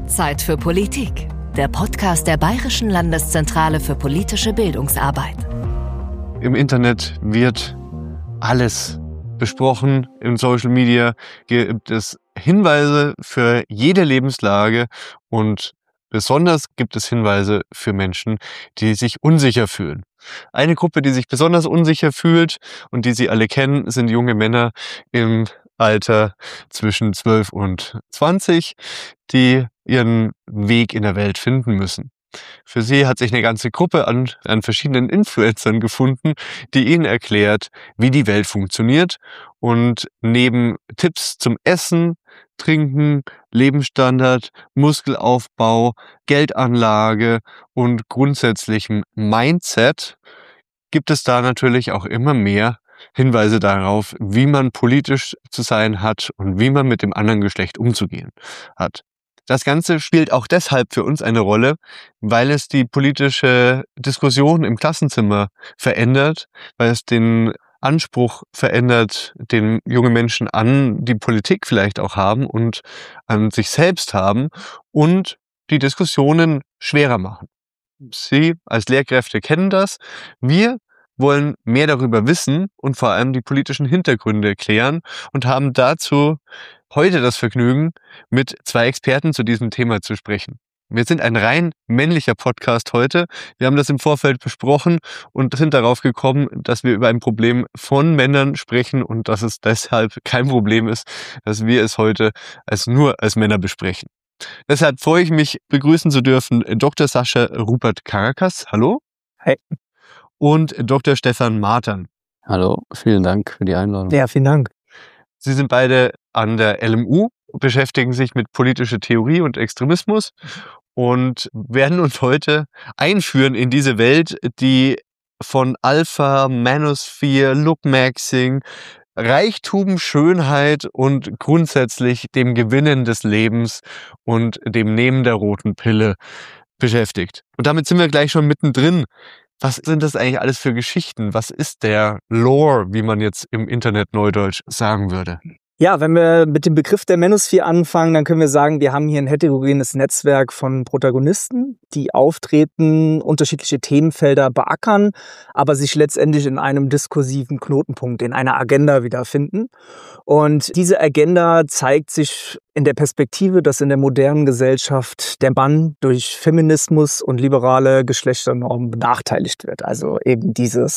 Zeit für Politik, der Podcast der Bayerischen Landeszentrale für politische Bildungsarbeit. Im Internet wird alles besprochen. Im Social Media gibt es Hinweise für jede Lebenslage und besonders gibt es Hinweise für Menschen, die sich unsicher fühlen. Eine Gruppe, die sich besonders unsicher fühlt und die Sie alle kennen, sind junge Männer im Alter zwischen 12 und 20, die ihren Weg in der Welt finden müssen. Für sie hat sich eine ganze Gruppe an verschiedenen Influencern gefunden, die ihnen erklärt, wie die Welt funktioniert und neben Tipps zum Essen, Trinken, Lebensstandard, Muskelaufbau, Geldanlage und grundsätzlichem Mindset gibt es da natürlich auch immer mehr Hinweise darauf, wie man politisch zu sein hat und wie man mit dem anderen Geschlecht umzugehen hat. Das Ganze spielt auch deshalb für uns eine Rolle, weil es die politische Diskussion im Klassenzimmer verändert, weil es den Anspruch verändert, den junge Menschen an die Politik vielleicht auch haben und an sich selbst haben und die Diskussionen schwerer machen. Sie als Lehrkräfte kennen das. Wir wollen mehr darüber wissen und vor allem die politischen Hintergründe klären und haben dazu heute das Vergnügen, mit zwei Experten zu diesem Thema zu sprechen. Wir sind ein rein männlicher Podcast heute. Wir haben das im Vorfeld besprochen und sind darauf gekommen, dass wir über ein Problem von Männern sprechen und dass es deshalb kein Problem ist, dass wir es heute nur als Männer besprechen. Deshalb freue ich mich, begrüßen zu dürfen Dr. Sascha Rupert-Karakas. Hallo. Hey. Und Dr. Stefan Martern. Hallo, vielen Dank für die Einladung. Ja, vielen Dank. Sie sind beide an der LMU, beschäftigen sich mit politischer Theorie und Extremismus und werden uns heute einführen in diese Welt, die von Alpha, Manosphere, Lookmaxing, Reichtum, Schönheit und grundsätzlich dem Gewinnen des Lebens und dem Nehmen der roten Pille beschäftigt. Und damit sind wir gleich schon mittendrin. Was sind das eigentlich alles für Geschichten? Was ist der Lore, wie man jetzt im Internet Neudeutsch sagen würde? Ja, wenn wir mit dem Begriff der Manosphere anfangen, dann können wir sagen, wir haben hier ein heterogenes Netzwerk von Protagonisten, die auftreten, unterschiedliche Themenfelder beackern, aber sich letztendlich in einem diskursiven Knotenpunkt, in einer Agenda wiederfinden. Und diese Agenda zeigt sich in der Perspektive, dass in der modernen Gesellschaft der Mann durch Feminismus und liberale Geschlechternormen benachteiligt wird. Also eben diese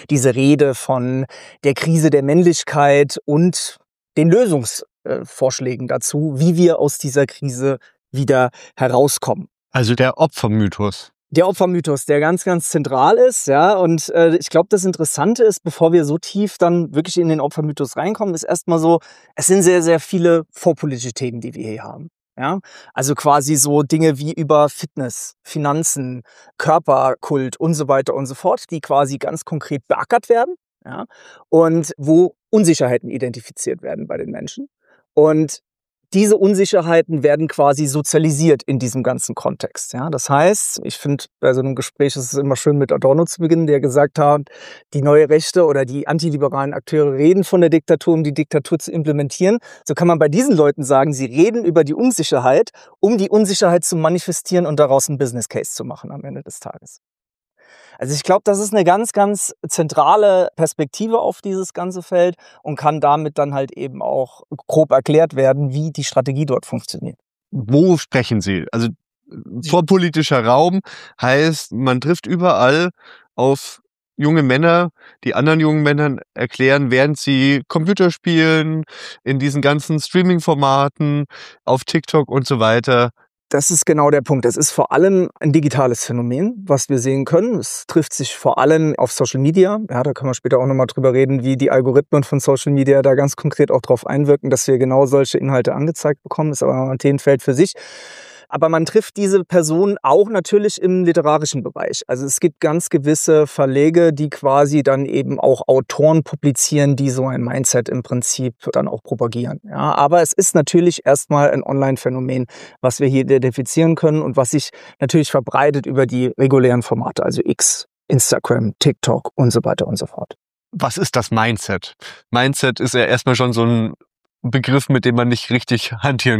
Rede von der Krise der Männlichkeit und den Lösungsvorschlägen dazu, wie wir aus dieser Krise wieder herauskommen. Also der Opfermythos. Der Opfermythos, der ganz, ganz zentral ist, ja. Und ich glaube, das Interessante ist, bevor wir so tief dann wirklich in den Opfermythos reinkommen, ist erstmal so, es sind sehr, sehr viele vorpolitische Themen, die wir hier haben. Ja, also quasi so Dinge wie über Fitness, Finanzen, Körperkult und so weiter und so fort, die quasi ganz konkret beackert werden. Ja, und wo Unsicherheiten identifiziert werden bei den Menschen. Und diese Unsicherheiten werden quasi sozialisiert in diesem ganzen Kontext. Ja, das heißt, ich finde, bei so einem Gespräch ist es immer schön, mit Adorno zu beginnen, der gesagt hat, die neue Rechte oder die antiliberalen Akteure reden von der Diktatur, um die Diktatur zu implementieren. So kann man bei diesen Leuten sagen, sie reden über die Unsicherheit, um die Unsicherheit zu manifestieren und daraus einen Business Case zu machen am Ende des Tages. Also ich glaube, das ist eine ganz, ganz zentrale Perspektive auf dieses ganze Feld und kann damit dann halt eben auch grob erklärt werden, wie die Strategie dort funktioniert. Wo sprechen Sie? Also vorpolitischer Raum heißt, man trifft überall auf junge Männer, die anderen jungen Männern erklären, während sie Computer spielen, in diesen ganzen Streaming-Formaten, auf TikTok und so weiter. Das ist genau der Punkt. Es ist vor allem ein digitales Phänomen, was wir sehen können. Es trifft sich vor allem auf Social Media. Ja, da können wir später auch nochmal drüber reden, wie die Algorithmen von Social Media da ganz konkret auch drauf einwirken, dass wir genau solche Inhalte angezeigt bekommen. Das ist aber ein Themenfeld für sich. Aber man trifft diese Personen auch natürlich im literarischen Bereich. Also es gibt ganz gewisse Verlage, die quasi dann eben auch Autoren publizieren, die so ein Mindset im Prinzip dann auch propagieren. Ja, aber es ist natürlich erstmal ein Online-Phänomen, was wir hier identifizieren können und was sich natürlich verbreitet über die regulären Formate, also X, Instagram, TikTok und so weiter und so fort. Was ist das Mindset? Mindset ist ja erstmal schon so ein Begriff, mit dem man nicht richtig hantieren kann.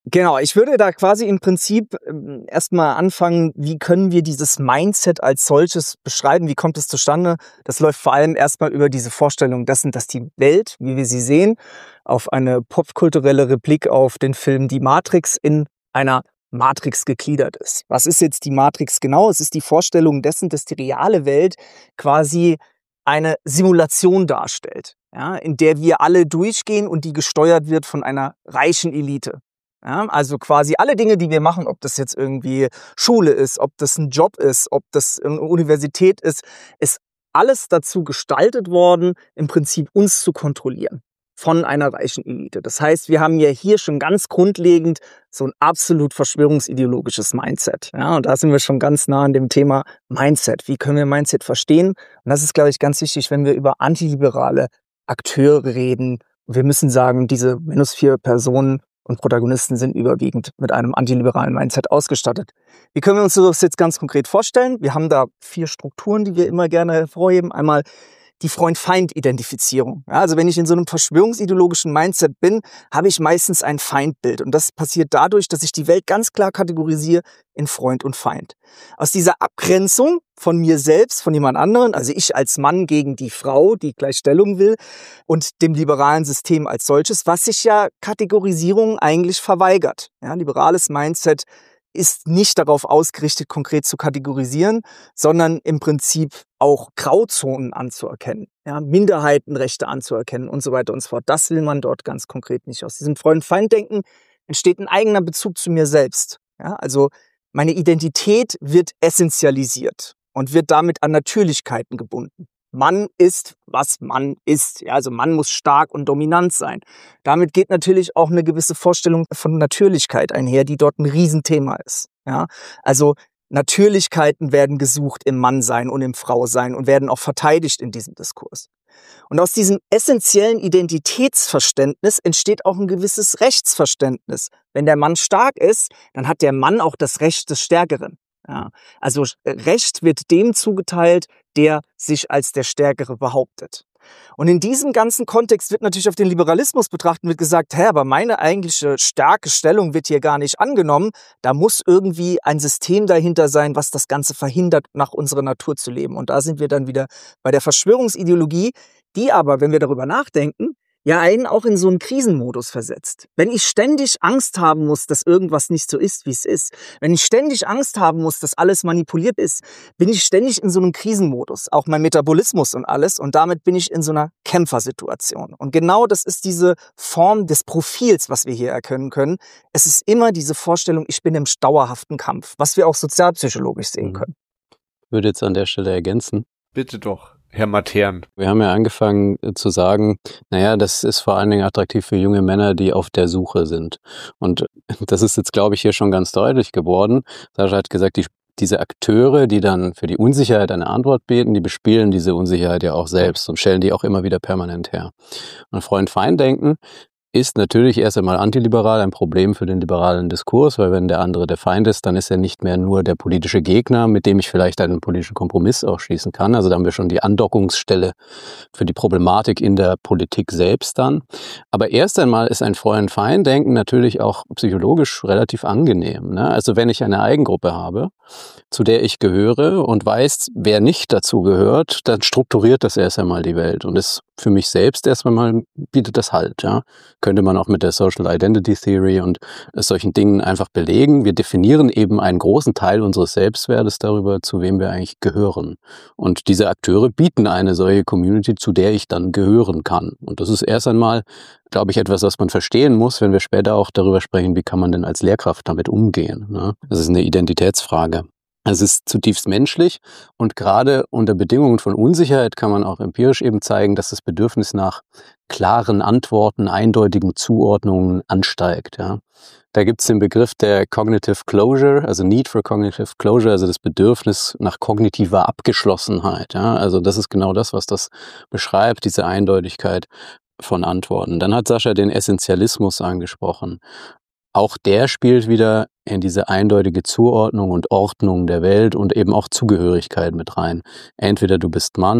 Genau, ich würde da quasi im Prinzip erstmal anfangen, wie können wir dieses Mindset als solches beschreiben, wie kommt es zustande? Das läuft vor allem erstmal über diese Vorstellung dessen, dass die Welt, wie wir sie sehen, auf eine popkulturelle Replik auf den Film Die Matrix in einer Matrix gegliedert ist. Was ist jetzt die Matrix genau? Es ist die Vorstellung dessen, dass die reale Welt quasi eine Simulation darstellt, ja, in der wir alle durchgehen und die gesteuert wird von einer reichen Elite. Ja, also quasi alle Dinge, die wir machen, ob das jetzt irgendwie Schule ist, ob das ein Job ist, ob das eine Universität ist alles dazu gestaltet worden, im Prinzip uns zu kontrollieren von einer reichen Elite. Das heißt, wir haben ja hier schon ganz grundlegend so ein absolut verschwörungsideologisches Mindset. Ja, und da sind wir schon ganz nah an dem Thema Mindset. Wie können wir Mindset verstehen? Und das ist, glaube ich, ganz wichtig, wenn wir über antiliberale Akteure reden. Wir müssen sagen, diese -4 Personen und Protagonisten sind überwiegend mit einem antiliberalen Mindset ausgestattet. Wie können wir uns das jetzt ganz konkret vorstellen? Wir haben da 4 Strukturen, die wir immer gerne hervorheben. Einmal die Freund-Feind-Identifizierung. Ja, also wenn ich in so einem verschwörungsideologischen Mindset bin, habe ich meistens ein Feindbild. Und das passiert dadurch, dass ich die Welt ganz klar kategorisiere in Freund und Feind. Aus dieser Abgrenzung von mir selbst, von jemand anderen, also ich als Mann gegen die Frau, die Gleichstellung will, und dem liberalen System als solches, was sich ja Kategorisierung eigentlich verweigert. Ja, liberales Mindset ist nicht darauf ausgerichtet, konkret zu kategorisieren, sondern im Prinzip auch Grauzonen anzuerkennen, ja, Minderheitenrechte anzuerkennen und so weiter und so fort. Das will man dort ganz konkret nicht. Aus diesem Freund-Feind-Denken entsteht ein eigener Bezug zu mir selbst. Ja, also meine Identität wird essentialisiert und wird damit an Natürlichkeiten gebunden. Mann ist, was Mann ist. Ja, also Mann muss stark und dominant sein. Damit geht natürlich auch eine gewisse Vorstellung von Natürlichkeit einher, die dort ein Riesenthema ist. Ja, also Natürlichkeiten werden gesucht im Mannsein und im Frausein und werden auch verteidigt in diesem Diskurs. Und aus diesem essentiellen Identitätsverständnis entsteht auch ein gewisses Rechtsverständnis. Wenn der Mann stark ist, dann hat der Mann auch das Recht des Stärkeren. Ja, also Recht wird dem zugeteilt, der sich als der Stärkere behauptet. Und in diesem ganzen Kontext wird natürlich auf den Liberalismus betrachtet und wird gesagt, aber meine eigentliche starke Stellung wird hier gar nicht angenommen. Da muss irgendwie ein System dahinter sein, was das Ganze verhindert, nach unserer Natur zu leben. Und da sind wir dann wieder bei der Verschwörungsideologie, die aber, wenn wir darüber nachdenken, ja einen auch in so einen Krisenmodus versetzt. Wenn ich ständig Angst haben muss, dass irgendwas nicht so ist, wie es ist, wenn ich ständig Angst haben muss, dass alles manipuliert ist, bin ich ständig in so einem Krisenmodus, auch mein Metabolismus und alles, und damit bin ich in so einer Kämpfersituation. Und genau das ist diese Form des Profils, was wir hier erkennen können. Es ist immer diese Vorstellung, ich bin im dauerhaften Kampf, was wir auch sozialpsychologisch sehen können. Ich würde jetzt an der Stelle ergänzen. Bitte doch, Herr Matern. Wir haben ja angefangen zu sagen, naja, das ist vor allen Dingen attraktiv für junge Männer, die auf der Suche sind. Und das ist jetzt, glaube ich, hier schon ganz deutlich geworden. Sascha hat gesagt, diese Akteure, die dann für die Unsicherheit eine Antwort bieten, die bespielen diese Unsicherheit ja auch selbst und stellen die auch immer wieder permanent her. Und Freund-Feind-Denken ist natürlich erst einmal antiliberal, ein Problem für den liberalen Diskurs, weil wenn der andere der Feind ist, dann ist er nicht mehr nur der politische Gegner, mit dem ich vielleicht einen politischen Kompromiss auch schließen kann. Also da haben wir schon die Andockungsstelle für die Problematik in der Politik selbst dann. Aber erst einmal ist ein Freund-Feind-Denken natürlich auch psychologisch relativ angenehm, ne? Also wenn ich eine Eigengruppe habe, zu der ich gehöre und weiß, wer nicht dazu gehört, dann strukturiert das erst einmal die Welt und ist für mich selbst erst einmal bietet das Halt, ja. Könnte man auch mit der Social Identity Theory und solchen Dingen einfach belegen. Wir definieren eben einen großen Teil unseres Selbstwertes darüber, zu wem wir eigentlich gehören. Und diese Akteure bieten eine solche Community, zu der ich dann gehören kann. Und das ist erst einmal, glaube ich, etwas, was man verstehen muss, wenn wir später auch darüber sprechen, wie kann man denn als Lehrkraft damit umgehen, ne? Das ist eine Identitätsfrage. Es ist zutiefst menschlich und gerade unter Bedingungen von Unsicherheit kann man auch empirisch eben zeigen, dass das Bedürfnis nach klaren Antworten, eindeutigen Zuordnungen ansteigt. Ja. Da gibt es den Begriff der Cognitive Closure, also Need for Cognitive Closure, also das Bedürfnis nach kognitiver Abgeschlossenheit. Ja. Also das ist genau das, was das beschreibt, diese Eindeutigkeit von Antworten. Dann hat Sascha den Essentialismus angesprochen. Auch der spielt wieder in diese eindeutige Zuordnung und Ordnung der Welt und eben auch Zugehörigkeit mit rein. Entweder du bist Mann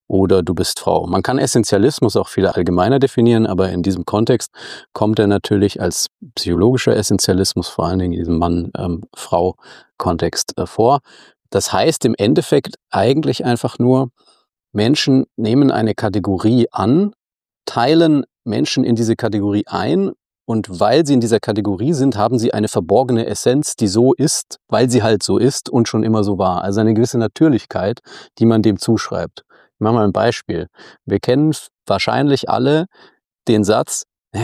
oder du bist Frau. Man kann Essentialismus auch viel allgemeiner definieren, aber in diesem Kontext kommt er natürlich als psychologischer Essentialismus, vor allen Dingen in diesem Mann-Frau-Kontext vor. Das heißt im Endeffekt eigentlich einfach nur, Menschen nehmen eine Kategorie an, teilen Menschen in diese Kategorie ein und weil sie in dieser Kategorie sind, haben sie eine verborgene Essenz, die so ist, weil sie halt so ist und schon immer so war. Also eine gewisse Natürlichkeit, die man dem zuschreibt. Ich mache mal ein Beispiel. Wir kennen wahrscheinlich alle den Satz,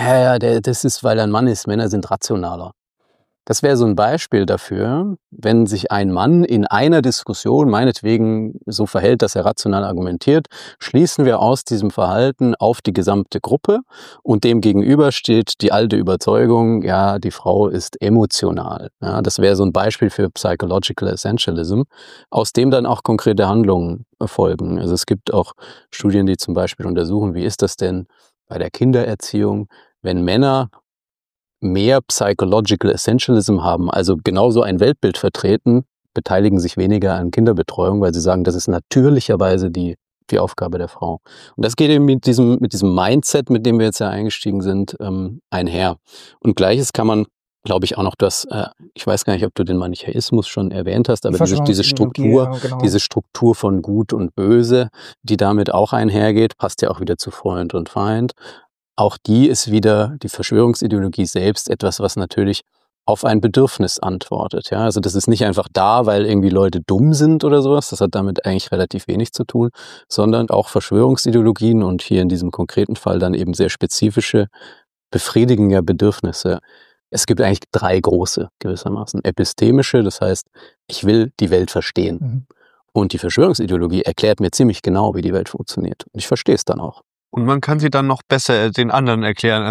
das ist, weil er ein Mann ist, Männer sind rationaler. Das wäre so ein Beispiel dafür, wenn sich ein Mann in einer Diskussion meinetwegen so verhält, dass er rational argumentiert, schließen wir aus diesem Verhalten auf die gesamte Gruppe und dem gegenüber steht die alte Überzeugung, ja, die Frau ist emotional. Ja, das wäre so ein Beispiel für Psychological Essentialism, aus dem dann auch konkrete Handlungen folgen. Also es gibt auch Studien, die zum Beispiel untersuchen, wie ist das denn bei der Kindererziehung, wenn Männer mehr Psychological Essentialism haben, also genauso ein Weltbild vertreten, beteiligen sich weniger an Kinderbetreuung, weil sie sagen, das ist natürlicherweise die Aufgabe der Frau. Und das geht eben mit diesem Mindset, mit dem wir jetzt ja eingestiegen sind, einher. Und Gleiches kann man, glaube ich, auch noch ich weiß gar nicht, ob du den Manichäismus schon erwähnt hast, aber diese Struktur, ja, genau. diese Struktur von Gut und Böse, die damit auch einhergeht, passt ja auch wieder zu Freund und Feind. Auch die ist wieder die Verschwörungsideologie selbst etwas, was natürlich auf ein Bedürfnis antwortet. Ja, also das ist nicht einfach da, weil irgendwie Leute dumm sind oder sowas. Das hat damit eigentlich relativ wenig zu tun, sondern auch Verschwörungsideologien und hier in diesem konkreten Fall dann eben sehr spezifische Befriedigen der Bedürfnisse. Es gibt eigentlich 3 große gewissermaßen. Epistemische, das heißt, ich will die Welt verstehen. Mhm. Und die Verschwörungsideologie erklärt mir ziemlich genau, wie die Welt funktioniert. Und ich verstehe es dann auch. Und man kann sie dann noch besser den anderen erklären.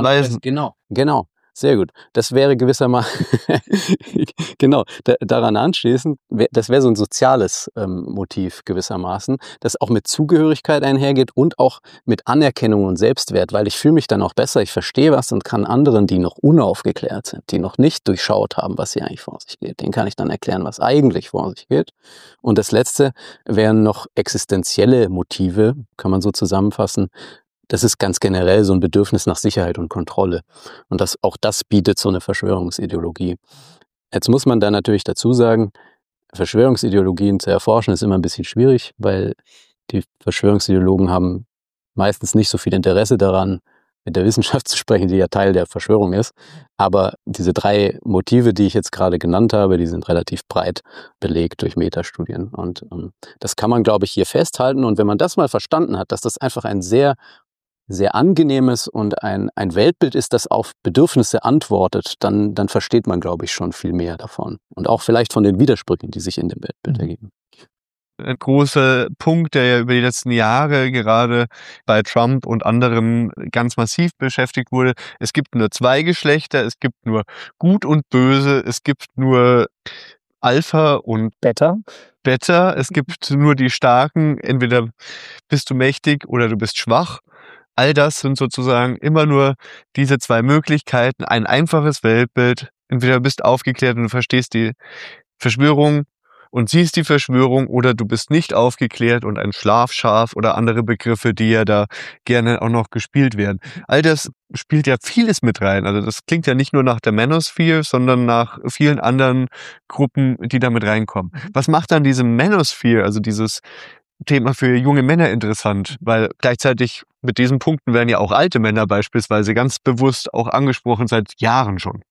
Genau, sehr gut. Das wäre gewissermaßen, genau, daran anschließend, das wäre so ein soziales Motiv gewissermaßen, das auch mit Zugehörigkeit einhergeht und auch mit Anerkennung und Selbstwert, weil ich fühle mich dann auch besser, ich verstehe was und kann anderen, die noch unaufgeklärt sind, die noch nicht durchschaut haben, was hier eigentlich vor sich geht, denen kann ich dann erklären, was eigentlich vor sich geht. Und das Letzte wären noch existenzielle Motive, kann man so zusammenfassen. Das ist ganz generell so ein Bedürfnis nach Sicherheit und Kontrolle. Und auch das bietet so eine Verschwörungsideologie. Jetzt muss man da natürlich dazu sagen, Verschwörungsideologien zu erforschen ist immer ein bisschen schwierig, weil die Verschwörungsideologen haben meistens nicht so viel Interesse daran, mit der Wissenschaft zu sprechen, die ja Teil der Verschwörung ist. Aber diese 3 Motive, die ich jetzt gerade genannt habe, die sind relativ breit belegt durch Metastudien. Und das kann man, glaube ich, hier festhalten. Und wenn man das mal verstanden hat, dass das einfach ein sehr, sehr angenehmes und ein Weltbild ist, das auf Bedürfnisse antwortet, dann versteht man, glaube ich, schon viel mehr davon. Und auch vielleicht von den Widersprüchen, die sich in dem Weltbild ergeben. Ein großer Punkt, der ja über die letzten Jahre gerade bei Trump und anderen ganz massiv beschäftigt wurde. Es gibt nur 2 Geschlechter, es gibt nur Gut und Böse, es gibt nur Alpha und Beta. Es gibt nur die Starken, entweder bist du mächtig oder du bist schwach. All das sind sozusagen immer nur diese 2 Möglichkeiten, ein einfaches Weltbild. Entweder du bist aufgeklärt und du verstehst die Verschwörung und siehst die Verschwörung, oder du bist nicht aufgeklärt und ein Schlafschaf oder andere Begriffe, die ja da gerne auch noch gespielt werden. All das spielt ja vieles mit rein. Also das klingt ja nicht nur nach der Manosphere, sondern nach vielen anderen Gruppen, die da mit reinkommen. Was macht dann diese Manosphere, also dieses Thema für junge Männer interessant? Weil gleichzeitig mit diesen Punkten werden ja auch alte Männer beispielsweise ganz bewusst auch angesprochen seit Jahren schon.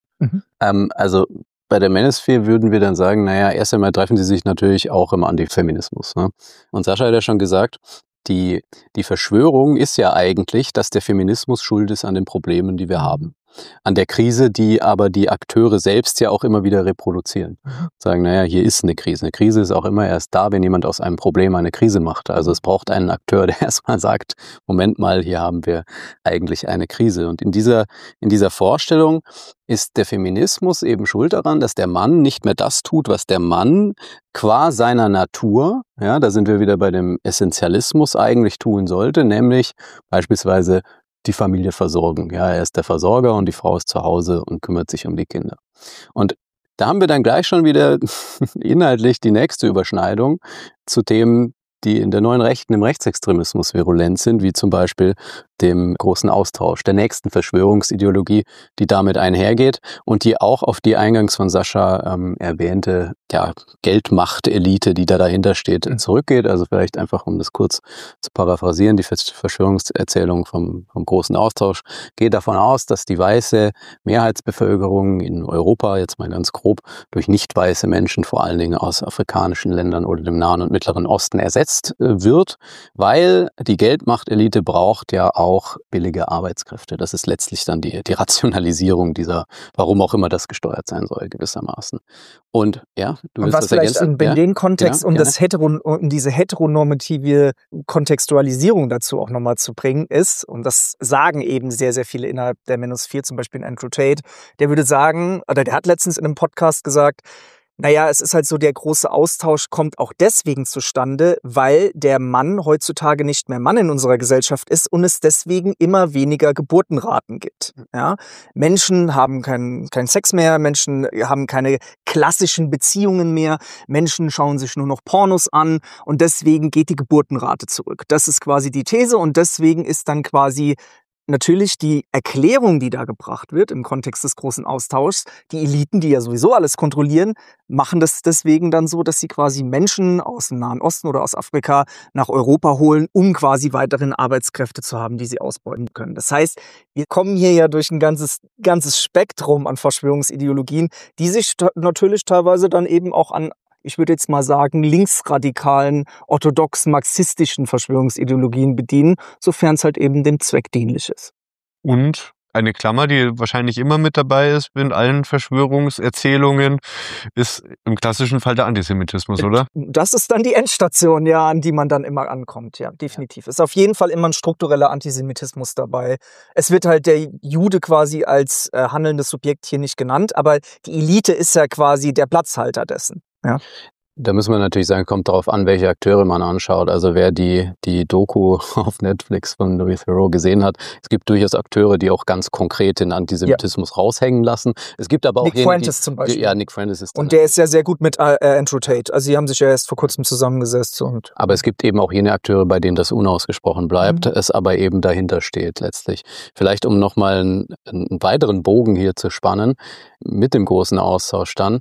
Also bei der Manosphere würden wir dann sagen, naja, erst einmal treffen sie sich natürlich auch im Antifeminismus. Ne? Und Sascha hat ja schon gesagt, die Verschwörung ist ja eigentlich, dass der Feminismus schuld ist an den Problemen, die wir haben. An der Krise, die aber die Akteure selbst ja auch immer wieder reproduzieren. Sagen, naja, hier ist eine Krise. Eine Krise ist auch immer erst da, wenn jemand aus einem Problem eine Krise macht. Also es braucht einen Akteur, der erstmal sagt, Moment mal, hier haben wir eigentlich eine Krise. Und in dieser Vorstellung ist der Feminismus eben schuld daran, dass der Mann nicht mehr das tut, was der Mann qua seiner Natur, ja, da sind wir wieder bei dem Essentialismus, eigentlich tun sollte, nämlich beispielsweise die Familie versorgen. Ja, er ist der Versorger und die Frau ist zu Hause und kümmert sich um die Kinder. Und da haben wir dann gleich schon wieder inhaltlich die nächste Überschneidung zu Themen, die in der neuen Rechten im Rechtsextremismus virulent sind, wie zum Beispiel dem großen Austausch, der nächsten Verschwörungsideologie, die damit einhergeht und die auch auf die eingangs von Sascha erwähnte Geldmacht-Elite, die da dahinter steht, zurückgeht. Also vielleicht einfach, um das kurz zu paraphrasieren, die Verschwörungserzählung vom großen Austausch geht davon aus, dass die weiße Mehrheitsbevölkerung in Europa, jetzt mal ganz grob, durch nicht weiße Menschen, vor allen Dingen aus afrikanischen Ländern oder dem Nahen und Mittleren Osten, ersetzt wird, weil die Geldmacht-Elite braucht ja auch billige Arbeitskräfte. Das ist letztlich dann die Rationalisierung dieser, warum auch immer das gesteuert sein soll, gewissermaßen. Und ja, du willst was das ergänzen? In den Kontext, um diese heteronormative Kontextualisierung dazu auch nochmal zu bringen ist, und das sagen eben sehr, sehr viele innerhalb der -4, zum Beispiel Andrew Tate, der würde sagen, oder der hat letztens in einem Podcast gesagt, naja, es ist halt so, der große Austausch kommt auch deswegen zustande, weil der Mann heutzutage nicht mehr Mann in unserer Gesellschaft ist und es deswegen immer weniger Geburtenraten gibt. Ja? Menschen haben keinen Sex mehr, Menschen haben keine klassischen Beziehungen mehr, Menschen schauen sich nur noch Pornos an und deswegen geht die Geburtenrate zurück. Das ist quasi die These und deswegen ist dann quasi natürlich die Erklärung, die da gebracht wird im Kontext des großen Austauschs, die Eliten, die ja sowieso alles kontrollieren, machen das deswegen dann so, dass sie quasi Menschen aus dem Nahen Osten oder aus Afrika nach Europa holen, um quasi weiterhin Arbeitskräfte zu haben, die sie ausbeuten können. Das heißt, wir kommen hier ja durch ein ganzes Spektrum an Verschwörungsideologien, die sich natürlich teilweise dann eben auch an, ich würde jetzt mal sagen, linksradikalen, orthodox-marxistischen Verschwörungsideologien bedienen, sofern es halt eben dem Zweck dienlich ist. Und eine Klammer, die wahrscheinlich immer mit dabei ist in allen Verschwörungserzählungen, ist im klassischen Fall der Antisemitismus, oder? Das ist dann die Endstation, ja, an die man dann immer ankommt, ja, definitiv. Ist auf jeden Fall immer ein struktureller Antisemitismus dabei. Es wird halt der Jude quasi als handelndes Subjekt hier nicht genannt, aber die Elite ist ja quasi der Platzhalter dessen. Ja. Da müssen wir natürlich sagen, kommt darauf an, welche Akteure man anschaut. Also wer die Doku auf Netflix von Louis Theroux gesehen hat, es gibt durchaus Akteure, die auch ganz konkret den Antisemitismus raushängen lassen. Es gibt aber auch Nick Fuentes zum Beispiel. Ja, Nick Fuentes ist und der ist ja sehr gut mit Andrew Tate. Also sie haben sich ja erst vor kurzem zusammengesetzt. Aber es gibt eben auch jene Akteure, bei denen das unausgesprochen bleibt, es aber eben dahinter steht letztlich. Vielleicht um nochmal einen weiteren Bogen hier zu spannen, mit dem großen Austausch dann.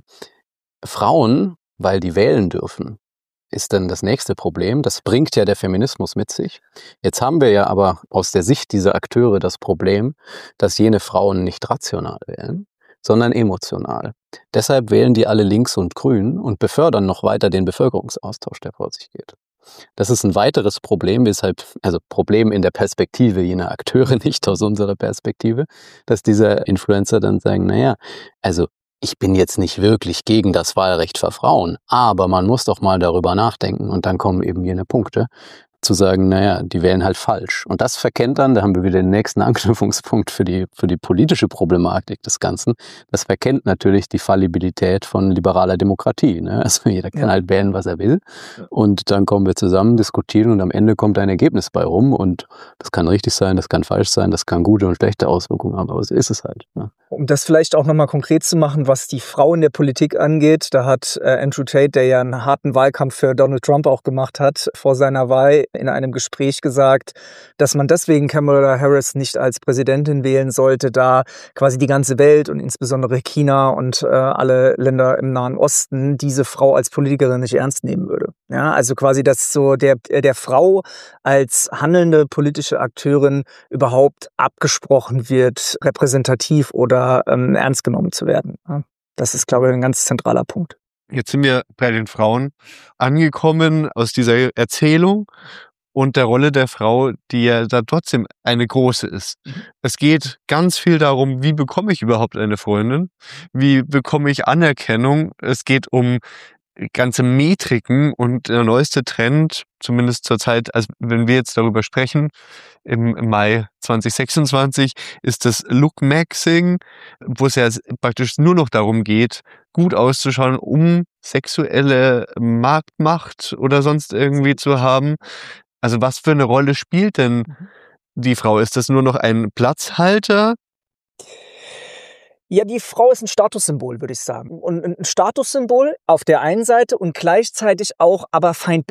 Frauen, weil die wählen dürfen, ist dann das nächste Problem. Das bringt ja der Feminismus mit sich. Jetzt haben wir ja aber aus der Sicht dieser Akteure das Problem, dass jene Frauen nicht rational wählen, sondern emotional. Deshalb wählen die alle links und grün und befördern noch weiter den Bevölkerungsaustausch, der vor sich geht. Das ist ein weiteres Problem, also Problem in der Perspektive jener Akteure, nicht aus unserer Perspektive, dass diese Influencer dann sagen, naja, also ich bin jetzt nicht wirklich gegen das Wahlrecht für Frauen, aber man muss doch mal darüber nachdenken und dann kommen eben jene Punkte, zu sagen, naja, die wählen halt falsch. Und das verkennt dann, da haben wir wieder den nächsten Anknüpfungspunkt für die politische Problematik des Ganzen, das verkennt natürlich die Fallibilität von liberaler Demokratie. Ne? Also jeder kann halt wählen, was er will. Und dann kommen wir zusammen, diskutieren und am Ende kommt ein Ergebnis bei rum. Und das kann richtig sein, das kann falsch sein, das kann gute und schlechte Auswirkungen haben, aber so ist es halt. Ne? Um das vielleicht auch nochmal konkret zu machen, was die Frau in der Politik angeht, da hat Andrew Tate, der ja einen harten Wahlkampf für Donald Trump auch gemacht hat, vor seiner Wahl in einem Gespräch gesagt, dass man deswegen Kamala Harris nicht als Präsidentin wählen sollte, da quasi die ganze Welt und insbesondere China und alle Länder im Nahen Osten diese Frau als Politikerin nicht ernst nehmen würde. Ja, also quasi, dass so der Frau als handelnde politische Akteurin überhaupt abgesprochen wird, repräsentativ oder ernst genommen zu werden. Ja, das ist, glaube ich, ein ganz zentraler Punkt. Jetzt sind wir bei den Frauen angekommen aus dieser Erzählung und der Rolle der Frau, die ja da trotzdem eine große ist. Es geht ganz viel darum, wie bekomme ich überhaupt eine Freundin? Wie bekomme ich Anerkennung? Es geht um ganze Metriken und der neueste Trend, zumindest zur Zeit, also wenn wir jetzt darüber sprechen, im Mai 2026, ist das Look-Maxing, wo es ja praktisch nur noch darum geht, gut auszuschauen, um sexuelle Marktmacht oder sonst irgendwie zu haben. Also was für eine Rolle spielt denn die Frau? Ist das nur noch ein Platzhalter? Ja, die Frau ist ein Statussymbol, würde ich sagen. Und ein Statussymbol auf der einen Seite und gleichzeitig auch aber Feindbild.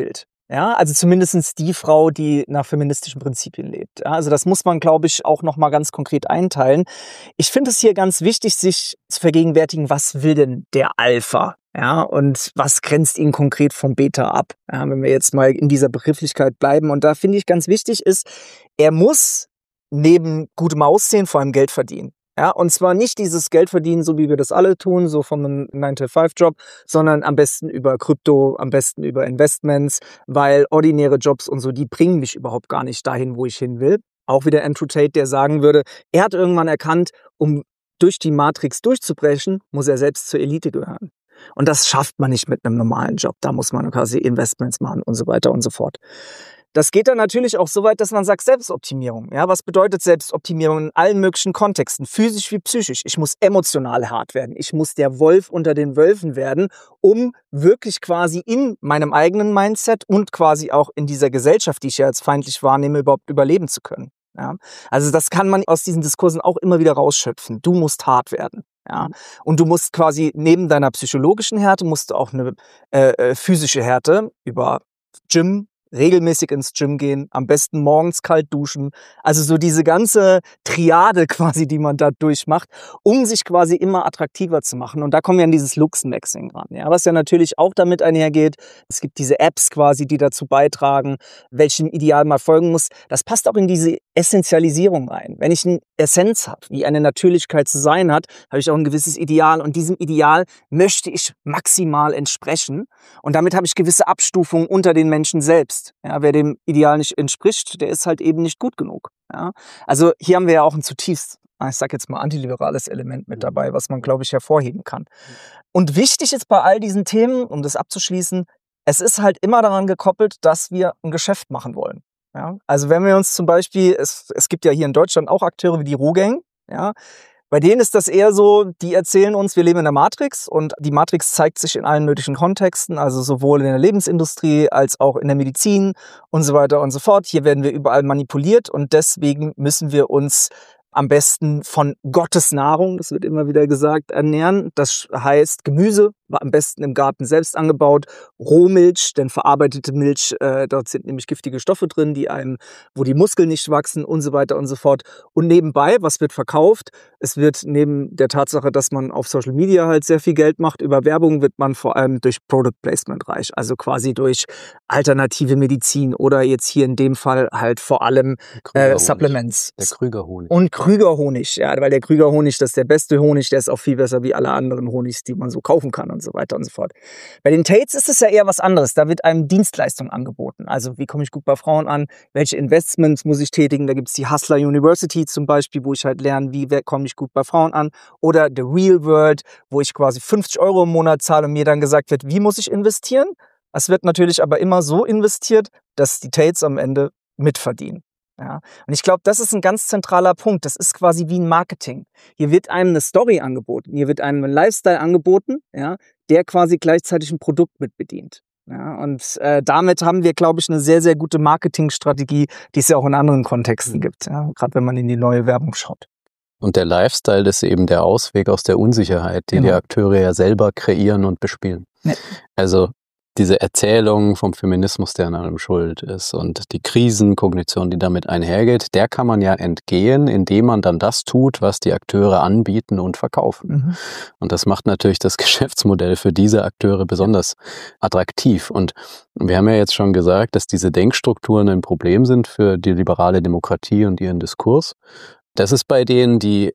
Ja, also zumindestens die Frau, die nach feministischen Prinzipien lebt. Ja, also das muss man, glaube ich, auch nochmal ganz konkret einteilen. Ich finde es hier ganz wichtig, sich zu vergegenwärtigen, was will denn der Alpha? Ja, und was grenzt ihn konkret vom Beta ab? Ja, wenn wir jetzt mal in dieser Begrifflichkeit bleiben. Und da finde ich ganz wichtig ist, er muss neben gutem Aussehen vor allem Geld verdienen. Ja, und zwar nicht dieses Geld verdienen, so wie wir das alle tun, so von einem 9-to-5-Job, sondern am besten über Krypto, am besten über Investments, weil ordinäre Jobs und so, die bringen mich überhaupt gar nicht dahin, wo ich hin will. Auch wieder Andrew Tate, der sagen würde, er hat irgendwann erkannt, um durch die Matrix durchzubrechen, muss er selbst zur Elite gehören. Und das schafft man nicht mit einem normalen Job. Da muss man quasi Investments machen und so weiter und so fort. Das geht dann natürlich auch so weit, dass man sagt Selbstoptimierung. Ja, was bedeutet Selbstoptimierung in allen möglichen Kontexten, physisch wie psychisch? Ich muss emotional hart werden. Ich muss der Wolf unter den Wölfen werden, um wirklich quasi in meinem eigenen Mindset und quasi auch in dieser Gesellschaft, die ich ja als feindlich wahrnehme, überhaupt überleben zu können. Ja, also das kann man aus diesen Diskursen auch immer wieder rausschöpfen. Du musst hart werden. Ja, und du musst quasi neben deiner psychologischen Härte musst du auch eine physische Härte über Gym, regelmäßig ins Gym gehen, am besten morgens kalt duschen. Also so diese ganze Triade quasi, die man da durchmacht, um sich quasi immer attraktiver zu machen. Und da kommen wir an dieses Looks-Maxing ran. Ja, was ja natürlich auch damit einhergeht. Es gibt diese Apps quasi, die dazu beitragen, welchem Ideal man folgen muss. Das passt auch in diese Essentialisierung rein. Wenn ich eine Essenz habe, wie eine Natürlichkeit zu sein hat, habe ich auch ein gewisses Ideal. Und diesem Ideal möchte ich maximal entsprechen. Und damit habe ich gewisse Abstufungen unter den Menschen selbst. Ja, wer dem Ideal nicht entspricht, der ist halt eben nicht gut genug. Ja, also hier haben wir ja auch ein zutiefst, ich sag jetzt mal, antiliberales Element mit dabei, was man, glaube ich, hervorheben kann. Und wichtig ist bei all diesen Themen, um das abzuschließen, es ist halt immer daran gekoppelt, dass wir ein Geschäft machen wollen. Ja, also wenn wir uns zum Beispiel, es gibt ja hier in Deutschland auch Akteure wie die Rohgang, ja, bei denen ist das eher so, die erzählen uns, wir leben in der Matrix und die Matrix zeigt sich in allen möglichen Kontexten, also sowohl in der Lebensindustrie als auch in der Medizin und so weiter und so fort. Hier werden wir überall manipuliert und deswegen müssen wir uns am besten von Gottes Nahrung, das wird immer wieder gesagt, ernähren. Das heißt Gemüse, war am besten im Garten selbst angebaut, Rohmilch, denn verarbeitete Milch, dort sind nämlich giftige Stoffe drin, wo die Muskeln nicht wachsen und so weiter und so fort. Und nebenbei, was wird verkauft? Es wird neben der Tatsache, dass man auf Social Media halt sehr viel Geld macht, über Werbung wird man vor allem durch Product Placement reich, also quasi durch alternative Medizin oder jetzt hier in dem Fall halt vor allem Supplements. Der Krügerhonig. Und Krügerhonig, ja, weil der Krügerhonig, das ist der beste Honig, der ist auch viel besser wie alle anderen Honigs, die man so kaufen kann und so weiter und so fort. Bei den Tates ist es ja eher was anderes. Da wird einem Dienstleistung angeboten. Also wie komme ich gut bei Frauen an? Welche Investments muss ich tätigen? Da gibt es die Hustler University zum Beispiel, wo ich halt lerne, wie komme ich gut bei Frauen an? Oder The Real World, wo ich quasi 50 € im Monat zahle und mir dann gesagt wird, wie muss ich investieren? Es wird natürlich aber immer so investiert, dass die Tates am Ende mitverdienen. Ja, und ich glaube, das ist ein ganz zentraler Punkt. Das ist quasi wie ein Marketing. Hier wird einem eine Story angeboten, hier wird einem ein Lifestyle angeboten, ja, der quasi gleichzeitig ein Produkt mit bedient. Ja, und damit haben wir, glaube ich, eine sehr, sehr gute Marketingstrategie, die es ja auch in anderen Kontexten gibt, ja, gerade wenn man in die neue Werbung schaut. Und der Lifestyle ist eben der Ausweg aus der Unsicherheit, die die Akteure ja selber kreieren und bespielen. Ja. Also diese Erzählung vom Feminismus, der an allem schuld ist und die Krisenkognition, die damit einhergeht, der kann man ja entgehen, indem man dann das tut, was die Akteure anbieten und verkaufen. Mhm. Und das macht natürlich das Geschäftsmodell für diese Akteure besonders attraktiv. Und wir haben ja jetzt schon gesagt, dass diese Denkstrukturen ein Problem sind für die liberale Demokratie und ihren Diskurs. Das ist bei denen, die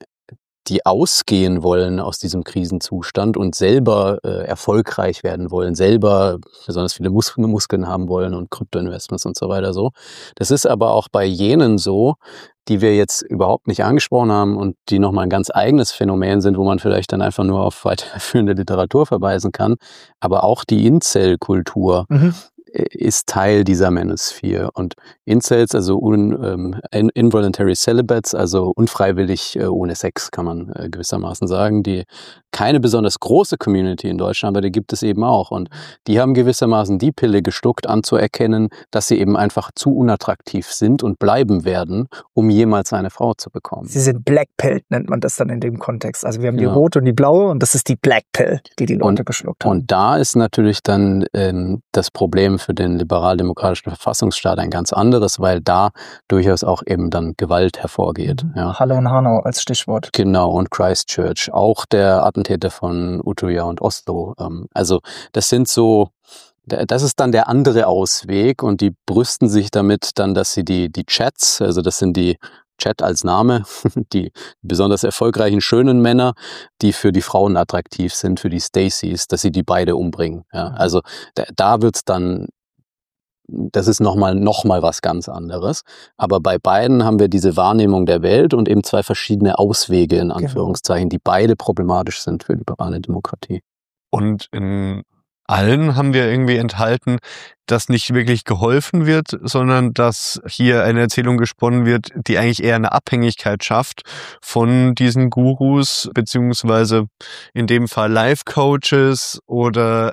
ausgehen wollen aus diesem Krisenzustand und selber erfolgreich werden wollen, selber besonders viele Muskeln haben wollen und Kryptoinvestments und so weiter so. Das ist aber auch bei jenen so, die wir jetzt überhaupt nicht angesprochen haben und die nochmal ein ganz eigenes Phänomen sind, wo man vielleicht dann einfach nur auf weiterführende Literatur verweisen kann. Aber auch die Incel-Kultur ist Teil dieser Manosphere. Und Incels, also involuntary celibates, also unfreiwillig ohne Sex, kann man gewissermaßen sagen, die keine besonders große Community in Deutschland, aber die gibt es eben auch. Und die haben gewissermaßen die Pille geschluckt, anzuerkennen, dass sie eben einfach zu unattraktiv sind und bleiben werden, um jemals eine Frau zu bekommen. Sie sind Blackpilled, nennt man das dann in dem Kontext. Also wir haben die rote und die blaue und das ist die Blackpill, die Leute geschluckt haben. Und da ist natürlich dann das Problem für den liberal-demokratischen Verfassungsstaat ein ganz anderes, weil da durchaus auch eben dann Gewalt hervorgeht. Ja. Halle und Hanau als Stichwort. Genau, und Christchurch, auch der Attentäter von Utøya und Oslo. Also das ist dann der andere Ausweg und die brüsten sich damit dann, dass sie die Chats, also das sind die Chat als Name, die besonders erfolgreichen, schönen Männer, die für die Frauen attraktiv sind, für die Stacys, dass sie die beide umbringen. Ja, also da wird's dann, das ist noch mal was ganz anderes. Aber bei beiden haben wir diese Wahrnehmung der Welt und eben zwei verschiedene Auswege, in Anführungszeichen, die beide problematisch sind für liberale Demokratie. Und in allen haben wir irgendwie enthalten, dass nicht wirklich geholfen wird, sondern dass hier eine Erzählung gesponnen wird, die eigentlich eher eine Abhängigkeit schafft von diesen Gurus, beziehungsweise in dem Fall Life-Coaches oder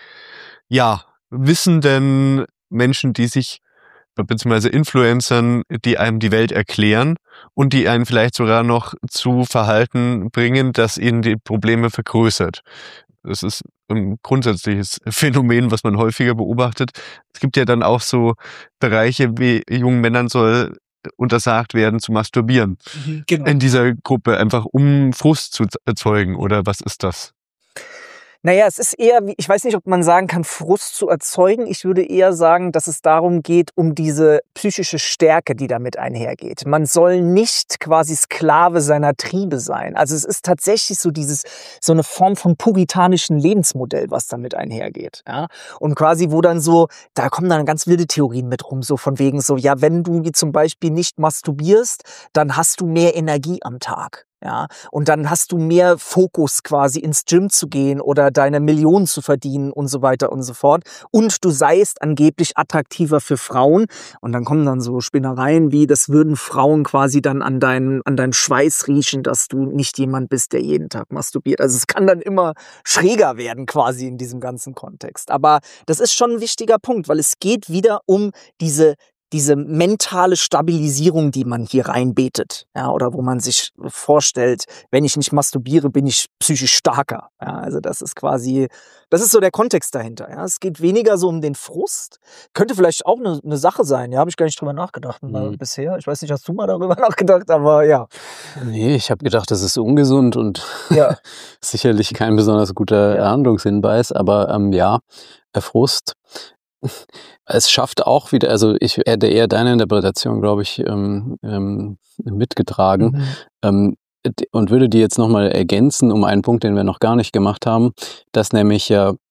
wissenden Menschen, die sich, beziehungsweise Influencern, die einem die Welt erklären und die einen vielleicht sogar noch zu Verhalten bringen, das ihnen die Probleme vergrößert. Das ist ein grundsätzliches Phänomen, was man häufiger beobachtet. Es gibt ja dann auch so Bereiche, wie jungen Männern soll untersagt werden zu masturbieren. Genau. In dieser Gruppe, einfach um Frust zu erzeugen, oder was ist das? Naja, es ist eher, ich weiß nicht, ob man sagen kann, Frust zu erzeugen. Ich würde eher sagen, dass es darum geht, um diese psychische Stärke, die damit einhergeht. Man soll nicht quasi Sklave seiner Triebe sein. Also es ist tatsächlich so eine Form von puritanischen Lebensmodell, was damit einhergeht. Ja? Und quasi, da kommen dann ganz wilde Theorien mit rum, so von wegen so, ja, wenn du zum Beispiel nicht masturbierst, dann hast du mehr Energie am Tag. Ja, und dann hast du mehr Fokus quasi ins Gym zu gehen oder deine Millionen zu verdienen und so weiter und so fort. Und du seist angeblich attraktiver für Frauen. Und dann kommen dann so Spinnereien wie, das würden Frauen quasi dann an deinem Schweiß riechen, dass du nicht jemand bist, der jeden Tag masturbiert. Also es kann dann immer schräger werden quasi in diesem ganzen Kontext. Aber das ist schon ein wichtiger Punkt, weil es geht wieder um diese mentale Stabilisierung, die man hier reinbetet, ja, oder wo man sich vorstellt, wenn ich nicht masturbiere, bin ich psychisch starker. Ja, also das ist so der Kontext dahinter. Ja. Es geht weniger so um den Frust. Könnte vielleicht auch eine Sache sein, ja, habe ich gar nicht drüber nachgedacht bisher. Ich weiß nicht, hast du mal darüber nachgedacht, aber ja. Nee, ich habe gedacht, das ist ungesund und sicherlich kein besonders guter Handlungshinweis, aber Frust. Es schafft auch wieder, also ich hätte eher deine Interpretation, glaube ich, mitgetragen und würde die jetzt nochmal ergänzen um einen Punkt, den wir noch gar nicht gemacht haben, dass nämlich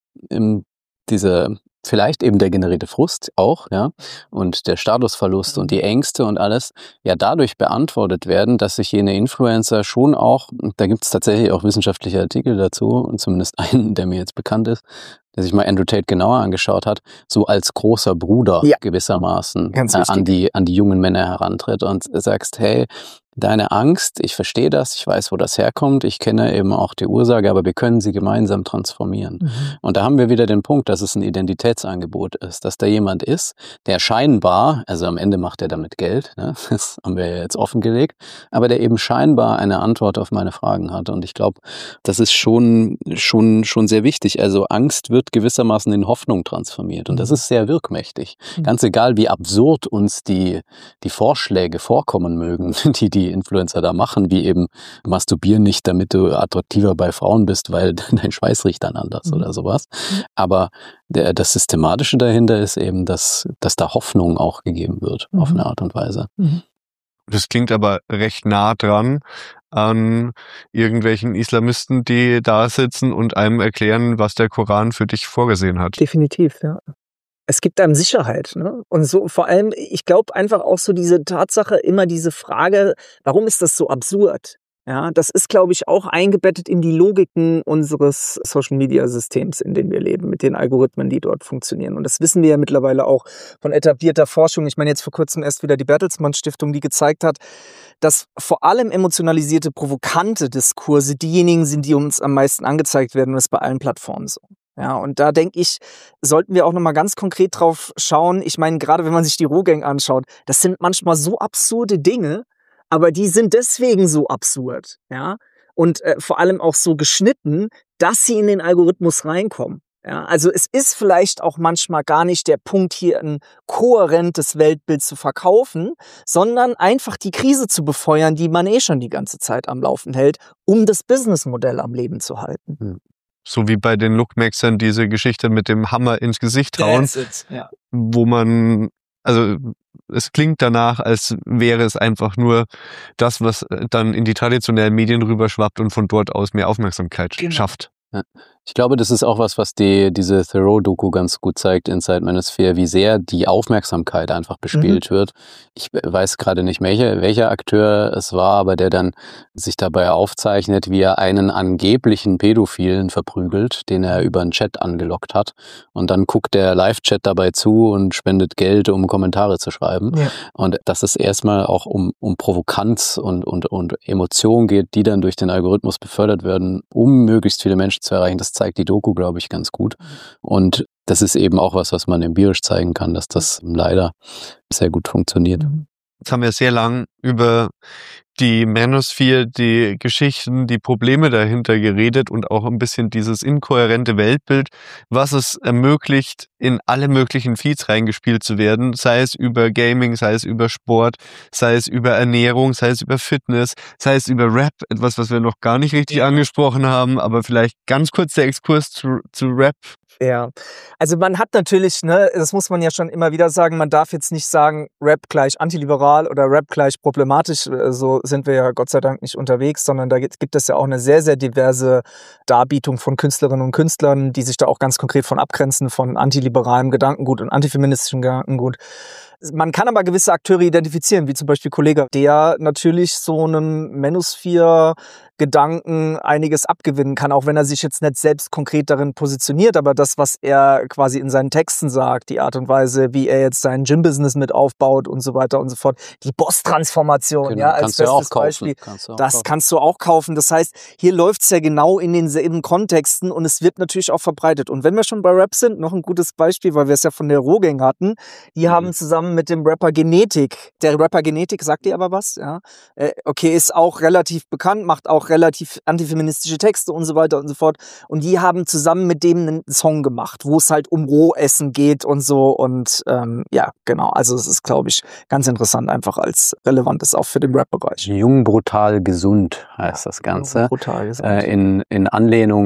vielleicht eben der generierte Frust auch, ja, und der Statusverlust und die Ängste und alles, ja dadurch beantwortet werden, dass sich jene Influencer schon auch, da gibt es tatsächlich auch wissenschaftliche Artikel dazu, und zumindest einen, der mir jetzt bekannt ist, der sich mal Andrew Tate genauer angeschaut hat, so als großer Bruder gewissermaßen an die jungen Männer herantritt und sagst, hey, deine Angst, ich verstehe das, ich weiß, wo das herkommt, ich kenne eben auch die Ursache, aber wir können sie gemeinsam transformieren. Und da haben wir wieder den Punkt, dass es ein Identitätsangebot ist, dass da jemand ist, der scheinbar, also am Ende macht er damit Geld, ne? Das haben wir ja jetzt offengelegt, aber der eben scheinbar eine Antwort auf meine Fragen hat. Und ich glaube, das ist schon sehr wichtig. Also Angst wird gewissermaßen in Hoffnung transformiert und das ist sehr wirkmächtig. Ganz egal, wie absurd uns die Vorschläge vorkommen mögen, die Influencer da machen, wie eben masturbieren nicht, damit du attraktiver bei Frauen bist, weil dein Schweiß riecht dann anders oder sowas. Aber das Systematische dahinter ist eben, dass da Hoffnung auch gegeben wird, auf eine Art und Weise. Das klingt aber recht nah dran an irgendwelchen Islamisten, die da sitzen und einem erklären, was der Koran für dich vorgesehen hat. Definitiv, ja. Es gibt einem Sicherheit, ne? Und so vor allem, ich glaube einfach auch so diese Tatsache, immer diese Frage, warum ist das so absurd? Ja, das ist, glaube ich, auch eingebettet in die Logiken unseres Social-Media-Systems, in dem wir leben, mit den Algorithmen, die dort funktionieren. Und das wissen wir ja mittlerweile auch von etablierter Forschung. Ich meine jetzt vor kurzem erst wieder die Bertelsmann-Stiftung, die gezeigt hat, dass vor allem emotionalisierte, provokante Diskurse diejenigen sind, die uns am meisten angezeigt werden. Und das ist bei allen Plattformen so. Ja, und da denke ich, sollten wir auch nochmal ganz konkret drauf schauen. Ich meine, gerade wenn man sich die Rohgang anschaut, das sind manchmal so absurde Dinge, aber die sind deswegen so absurd, ja. Und vor allem auch so geschnitten, dass sie in den Algorithmus reinkommen. Ja, also es ist vielleicht auch manchmal gar nicht der Punkt, hier ein kohärentes Weltbild zu verkaufen, sondern einfach die Krise zu befeuern, die man schon die ganze Zeit am Laufen hält, um das Businessmodell am Leben zu halten. So wie bei den Lookmaxern diese Geschichte mit dem Hammer ins Gesicht hauen, Ja. wo man, also es klingt danach, als wäre es einfach nur das, was dann in die traditionellen Medien rüberschwappt und von dort aus mehr Aufmerksamkeit schafft. Ja. Ich glaube, das ist auch was diese Thoreau-Doku ganz gut zeigt, Inside Manosphere, wie sehr die Aufmerksamkeit einfach bespielt wird. Ich weiß gerade nicht, welcher Akteur es war, aber der dann sich dabei aufzeichnet, wie er einen angeblichen Pädophilen verprügelt, den er über einen Chat angelockt hat. Und dann guckt der Live-Chat dabei zu und spendet Geld, um Kommentare zu schreiben. Ja. Und dass es erstmal auch um Provokanz und Emotionen geht, die dann durch den Algorithmus befördert werden, um möglichst viele Menschen zu erreichen. Das zeigt die Doku, glaube ich, ganz gut. Und das ist eben auch was man empirisch zeigen kann, dass das leider sehr gut funktioniert. Jetzt haben wir sehr lang über die Manosphere, die Geschichten, die Probleme dahinter geredet und auch ein bisschen dieses inkohärente Weltbild, was es ermöglicht, in alle möglichen Feeds reingespielt zu werden, sei es über Gaming, sei es über Sport, sei es über Ernährung, sei es über Fitness, sei es über Rap, etwas, was wir noch gar nicht richtig angesprochen haben, aber vielleicht ganz kurz der Exkurs zu Rap. Ja, also man hat natürlich, das muss man ja schon immer wieder sagen, man darf jetzt nicht sagen, Rap gleich antiliberal oder Rap gleich problematisch, so sind wir ja Gott sei Dank nicht unterwegs, sondern da gibt es ja auch eine sehr, sehr diverse Darbietung von Künstlerinnen und Künstlern, die sich da auch ganz konkret von abgrenzen, von antiliberalem Gedankengut und antifeministischem Gedankengut. Man kann aber gewisse Akteure identifizieren, wie zum Beispiel Kollega, der natürlich so einem Manosphere-Gedanken einiges abgewinnen kann, auch wenn er sich jetzt nicht selbst konkret darin positioniert, aber das, was er quasi in seinen Texten sagt, die Art und Weise, wie er jetzt sein Gym-Business mit aufbaut und so weiter und so fort, die Boss-Transformation, genau, ja, als bestes Beispiel, kannst du auch kaufen. Das heißt, hier läuft's ja genau in denselben Kontexten und es wird natürlich auch verbreitet. Und wenn wir schon bei Rap sind, noch ein gutes Beispiel, weil wir es ja von der Rohgang hatten, die haben zusammen mit dem Rapper Genetik. Der Rapper Genetik, sagt dir aber was? Ja. Okay, ist auch relativ bekannt, macht auch relativ antifeministische Texte und so weiter und so fort. Und die haben zusammen mit dem einen Song gemacht, wo es halt um Rohessen geht und so. Und ja, genau. Also es ist, glaube ich, ganz interessant, einfach als relevantes auch für den Rap-Bereich. Jung, brutal, gesund heißt das Ganze. Jung, brutal, gesund. In Anlehnung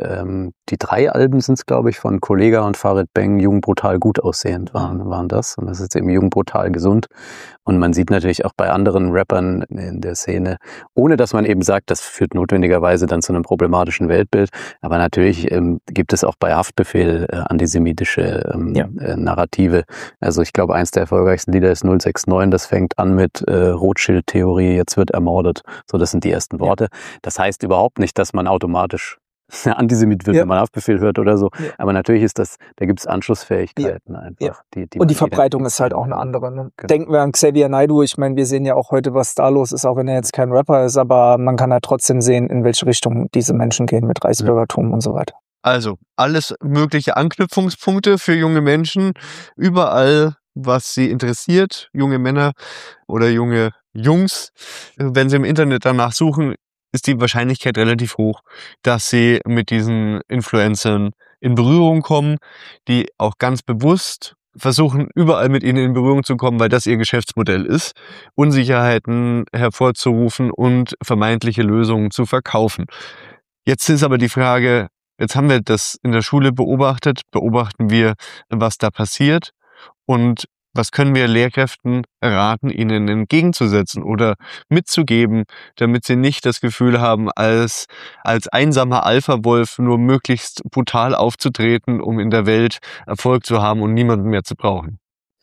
an die 3 Alben sind es, glaube ich, von Kollega und Farid Bang, Jung, brutal, gut aussehend waren das. Und das ist eben Jung, brutal, gesund. Und man sieht natürlich auch bei anderen Rappern in der Szene, ohne dass man eben sagt, das führt notwendigerweise dann zu einem problematischen Weltbild. Aber natürlich gibt es auch bei Haftbefehl antisemitische Narrative. Also ich glaube, eins der erfolgreichsten Lieder ist 069, das fängt an mit Rothschild-Theorie, jetzt wird ermordet. So, das sind die ersten Worte. Das heißt überhaupt nicht, dass man automatisch Antisemit wird, wenn man Haftbefehl hört oder so. Ja. Aber natürlich ist da gibt es Anschlussfähigkeiten einfach. Ja. Und die Verbreitung ist halt auch eine andere. Ne? Genau. Denken wir an Xavier Naidoo. Ich meine, wir sehen ja auch heute, was da los ist, auch wenn er jetzt kein Rapper ist, aber man kann halt trotzdem sehen, in welche Richtung diese Menschen gehen mit Reichsbürgertum und so weiter. Also, alles mögliche Anknüpfungspunkte für junge Menschen, überall, was sie interessiert, junge Männer oder junge Jungs. Wenn sie im Internet danach suchen, ist die Wahrscheinlichkeit relativ hoch, dass sie mit diesen Influencern in Berührung kommen, die auch ganz bewusst versuchen, überall mit ihnen in Berührung zu kommen, weil das ihr Geschäftsmodell ist, Unsicherheiten hervorzurufen und vermeintliche Lösungen zu verkaufen. Jetzt ist aber die Frage, jetzt haben wir das in der Schule beobachtet, beobachten wir, was da passiert und was können wir Lehrkräften raten, ihnen entgegenzusetzen oder mitzugeben, damit sie nicht das Gefühl haben, als einsamer Alpha-Wolf nur möglichst brutal aufzutreten, um in der Welt Erfolg zu haben und niemanden mehr zu brauchen?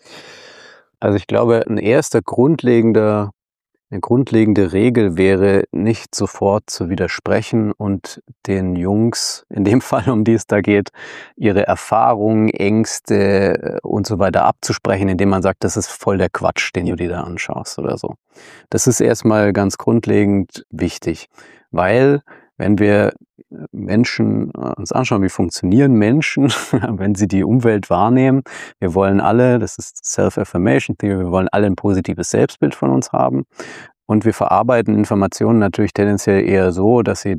Also ich glaube, eine grundlegende Regel wäre, nicht sofort zu widersprechen und den Jungs, in dem Fall, um die es da geht, ihre Erfahrungen, Ängste und so weiter abzusprechen, indem man sagt, das ist voll der Quatsch, den du dir da anschaust oder so. Das ist erstmal ganz grundlegend wichtig, weil wenn wir Menschen uns anschauen, wie funktionieren Menschen, wenn sie die Umwelt wahrnehmen, wir wollen alle, das ist Self-Affirmation Theory, wir wollen alle ein positives Selbstbild von uns haben und wir verarbeiten Informationen natürlich tendenziell eher so, dass sie das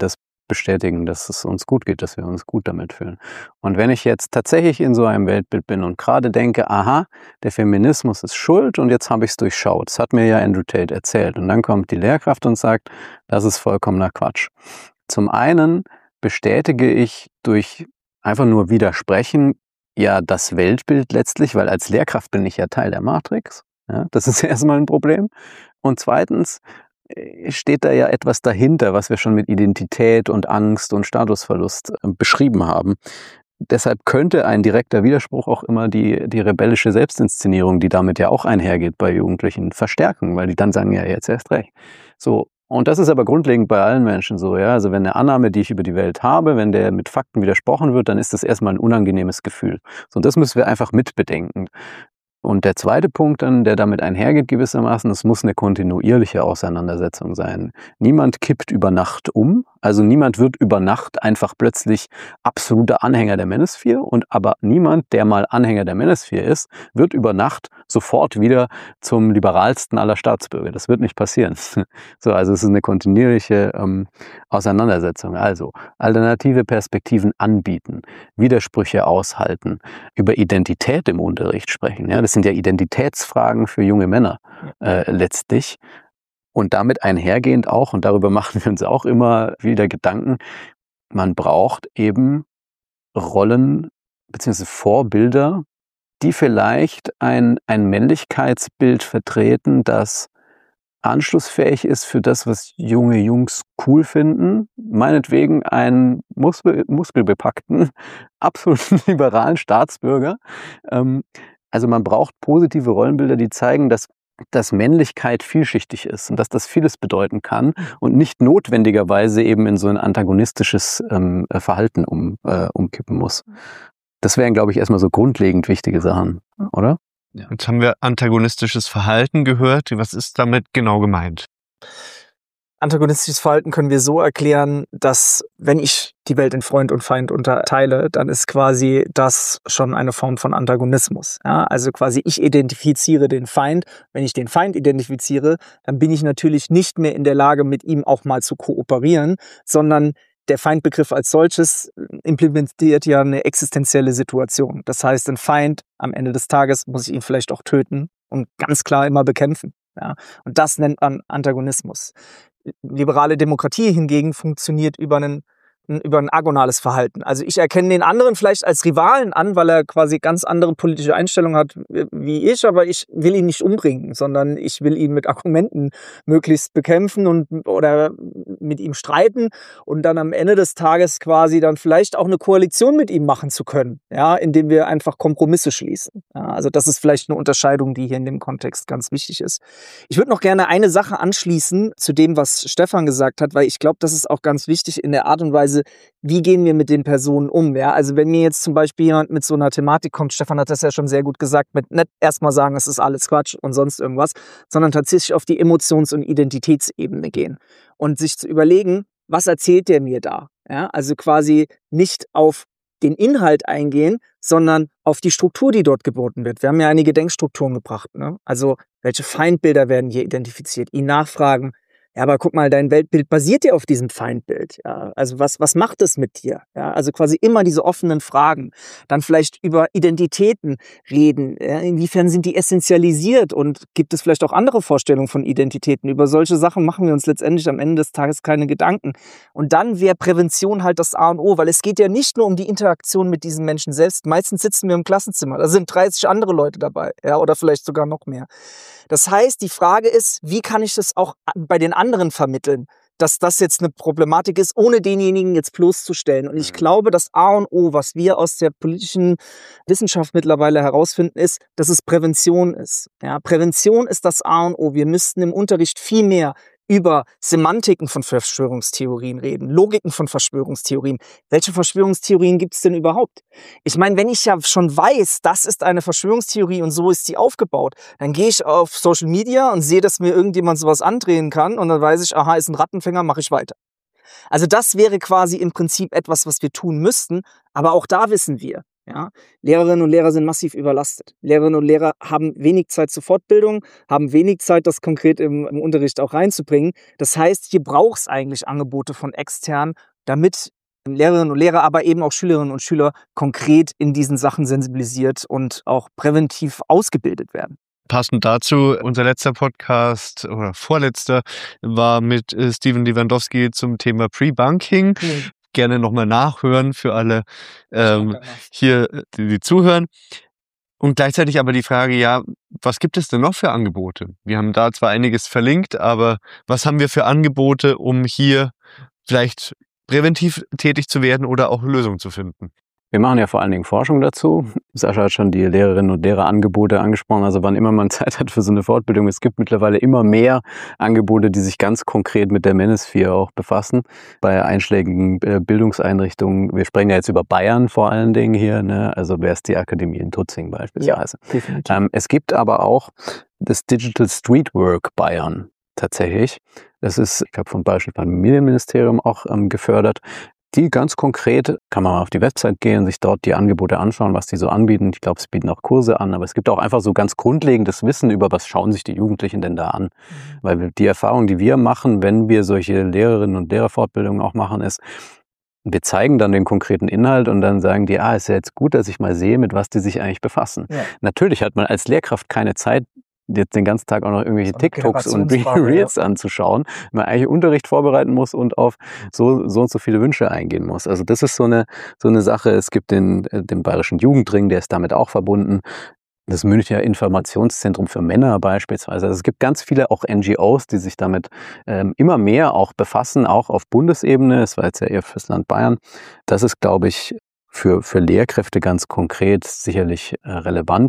bestätigen, dass es uns gut geht, dass wir uns gut damit fühlen. Und wenn ich jetzt tatsächlich in so einem Weltbild bin und gerade denke, aha, der Feminismus ist schuld und jetzt habe ich es durchschaut, das hat mir ja Andrew Tate erzählt, und dann kommt die Lehrkraft und sagt, das ist vollkommener Quatsch. Zum einen bestätige ich durch einfach nur Widersprechen ja das Weltbild letztlich, weil als Lehrkraft bin ich ja Teil der Matrix. Ja, das ist erstmal ein Problem. Und zweitens steht da ja etwas dahinter, was wir schon mit Identität und Angst und Statusverlust beschrieben haben. Deshalb könnte ein direkter Widerspruch auch immer die rebellische Selbstinszenierung, die damit ja auch einhergeht bei Jugendlichen, verstärken, weil die dann sagen, ja, jetzt erst recht. So. Und das ist aber grundlegend bei allen Menschen so, ja. Also wenn eine Annahme, die ich über die Welt habe, wenn der mit Fakten widersprochen wird, dann ist das erstmal ein unangenehmes Gefühl. So, und das müssen wir einfach mitbedenken. Und der zweite Punkt dann, der damit einhergeht gewissermaßen, es muss eine kontinuierliche Auseinandersetzung sein. Niemand kippt über Nacht um, also niemand wird über Nacht einfach plötzlich absoluter Anhänger der Manosphere, und aber niemand, der mal Anhänger der Manosphere ist, wird über Nacht sofort wieder zum liberalsten aller Staatsbürger. Das wird nicht passieren. So, also es ist eine kontinuierliche Auseinandersetzung. Also alternative Perspektiven anbieten, Widersprüche aushalten, über Identität im Unterricht sprechen. Ja, das sind ja Identitätsfragen für junge Männer letztlich. Und damit einhergehend auch, und darüber machen wir uns auch immer wieder Gedanken, man braucht eben Rollen bzw. Vorbilder, die vielleicht ein Männlichkeitsbild vertreten, das anschlussfähig ist für das, was junge Jungs cool finden. Meinetwegen einen muskelbepackten, absoluten liberalen Staatsbürger. Also man braucht positive Rollenbilder, die zeigen, dass Männlichkeit vielschichtig ist und dass das vieles bedeuten kann und nicht notwendigerweise eben in so ein antagonistisches Verhalten umkippen muss. Das wären, glaube ich, erstmal so grundlegend wichtige Sachen, oder? Ja. Jetzt haben wir antagonistisches Verhalten gehört. Was ist damit genau gemeint? Antagonistisches Verhalten können wir so erklären, dass wenn ich die Welt in Freund und Feind unterteile, dann ist quasi das schon eine Form von Antagonismus. Ja, also quasi ich identifiziere den Feind. Wenn ich den Feind identifiziere, dann bin ich natürlich nicht mehr in der Lage, mit ihm auch mal zu kooperieren, sondern der Feindbegriff als solches implementiert ja eine existenzielle Situation. Das heißt, ein Feind am Ende des Tages muss ich ihn vielleicht auch töten und ganz klar immer bekämpfen. Ja, und das nennt man Antagonismus. Liberale Demokratie hingegen funktioniert über ein agonales Verhalten. Also ich erkenne den anderen vielleicht als Rivalen an, weil er quasi ganz andere politische Einstellungen hat wie ich, aber ich will ihn nicht umbringen, sondern ich will ihn mit Argumenten möglichst bekämpfen oder mit ihm streiten und dann am Ende des Tages quasi dann vielleicht auch eine Koalition mit ihm machen zu können, ja, indem wir einfach Kompromisse schließen. Ja, also das ist vielleicht eine Unterscheidung, die hier in dem Kontext ganz wichtig ist. Ich würde noch gerne eine Sache anschließen zu dem, was Stefan gesagt hat, weil ich glaube, das ist auch ganz wichtig in der Art und Weise, wie gehen wir mit den Personen um? Ja? Also wenn mir jetzt zum Beispiel jemand mit so einer Thematik kommt, Stefan hat das ja schon sehr gut gesagt, mit nicht erstmal sagen, es ist alles Quatsch und sonst irgendwas, sondern tatsächlich auf die Emotions- und Identitätsebene gehen und sich zu überlegen, was erzählt der mir da? Ja? Also quasi nicht auf den Inhalt eingehen, sondern auf die Struktur, die dort geboten wird. Wir haben ja einige Denkstrukturen gebracht. Ne? Also welche Feindbilder werden hier identifiziert? Ihn nachfragen, ja, aber guck mal, dein Weltbild basiert ja auf diesem Feindbild. Ja, also was macht es mit dir? Ja, also quasi immer diese offenen Fragen. Dann vielleicht über Identitäten reden. Ja, inwiefern sind die essentialisiert und gibt es vielleicht auch andere Vorstellungen von Identitäten? Über solche Sachen machen wir uns letztendlich am Ende des Tages keine Gedanken. Und dann wäre Prävention halt das A und O, weil es geht ja nicht nur um die Interaktion mit diesen Menschen selbst. Meistens sitzen wir im Klassenzimmer, da sind 30 andere Leute dabei, ja, oder vielleicht sogar noch mehr. Das heißt, die Frage ist, wie kann ich das auch bei den anderen vermitteln, dass das jetzt eine Problematik ist, ohne denjenigen jetzt bloßzustellen. Und ich glaube, das A und O, was wir aus der politischen Wissenschaft mittlerweile herausfinden, ist, dass es Prävention ist. Ja, Prävention ist das A und O. Wir müssten im Unterricht viel mehr über Semantiken von Verschwörungstheorien reden, Logiken von Verschwörungstheorien. Welche Verschwörungstheorien gibt es denn überhaupt? Ich meine, wenn ich ja schon weiß, das ist eine Verschwörungstheorie und so ist sie aufgebaut, dann gehe ich auf Social Media und sehe, dass mir irgendjemand sowas andrehen kann und dann weiß ich, aha, ist ein Rattenfänger, mache ich weiter. Also das wäre quasi im Prinzip etwas, was wir tun müssten, aber auch da wissen wir, ja, Lehrerinnen und Lehrer sind massiv überlastet. Lehrerinnen und Lehrer haben wenig Zeit zur Fortbildung, haben wenig Zeit, das konkret im Unterricht auch reinzubringen. Das heißt, hier braucht es eigentlich Angebote von extern, damit Lehrerinnen und Lehrer, aber eben auch Schülerinnen und Schüler konkret in diesen Sachen sensibilisiert und auch präventiv ausgebildet werden. Passend dazu, unser letzter Podcast oder vorletzter war mit Steven Lewandowski zum Thema Pre-Bunking. Gerne nochmal nachhören für alle hier, die zuhören. Und gleichzeitig aber die Frage, ja, was gibt es denn noch für Angebote? Wir haben da zwar einiges verlinkt, aber was haben wir für Angebote, um hier vielleicht präventiv tätig zu werden oder auch Lösungen zu finden? Wir machen ja vor allen Dingen Forschung dazu. Sascha hat schon die Lehrerinnen und Lehrerangebote angesprochen, also wann immer man Zeit hat für so eine Fortbildung. Es gibt mittlerweile immer mehr Angebote, die sich ganz konkret mit der Manosphere auch befassen. Bei einschlägigen Bildungseinrichtungen, wir sprechen ja jetzt über Bayern vor allen Dingen hier, ne? Also wäre es die Akademie in Tutzing beispielsweise. Ja, definitiv. Es gibt aber auch das Digital Streetwork Bayern tatsächlich. Das ist, ich glaube, vom Bayerischen Familienministerium auch gefördert. Die ganz konkret, kann man auf die Website gehen, sich dort die Angebote anschauen, was die so anbieten. Ich glaube, es bieten auch Kurse an, aber es gibt auch einfach so ganz grundlegendes Wissen über, was schauen sich die Jugendlichen denn da an. Weil die Erfahrung, die wir machen, wenn wir solche Lehrerinnen und Lehrerfortbildungen auch machen, ist, wir zeigen dann den konkreten Inhalt und dann sagen die, ist ja jetzt gut, dass ich mal sehe, mit was die sich eigentlich befassen. Ja. Natürlich hat man als Lehrkraft keine Zeit, jetzt den ganzen Tag auch noch irgendwelche TikToks und Reels anzuschauen, wenn man eigentlich Unterricht vorbereiten muss und auf so und so viele Wünsche eingehen muss. Also das ist so eine Sache. Es gibt den Bayerischen Jugendring, der ist damit auch verbunden. Das Münchner Informationszentrum für Männer beispielsweise. Also es gibt ganz viele auch NGOs, die sich damit immer mehr auch befassen, auch auf Bundesebene. Es war jetzt ja eher fürs Land Bayern. Das ist, glaube ich, für Lehrkräfte ganz konkret sicherlich relevant.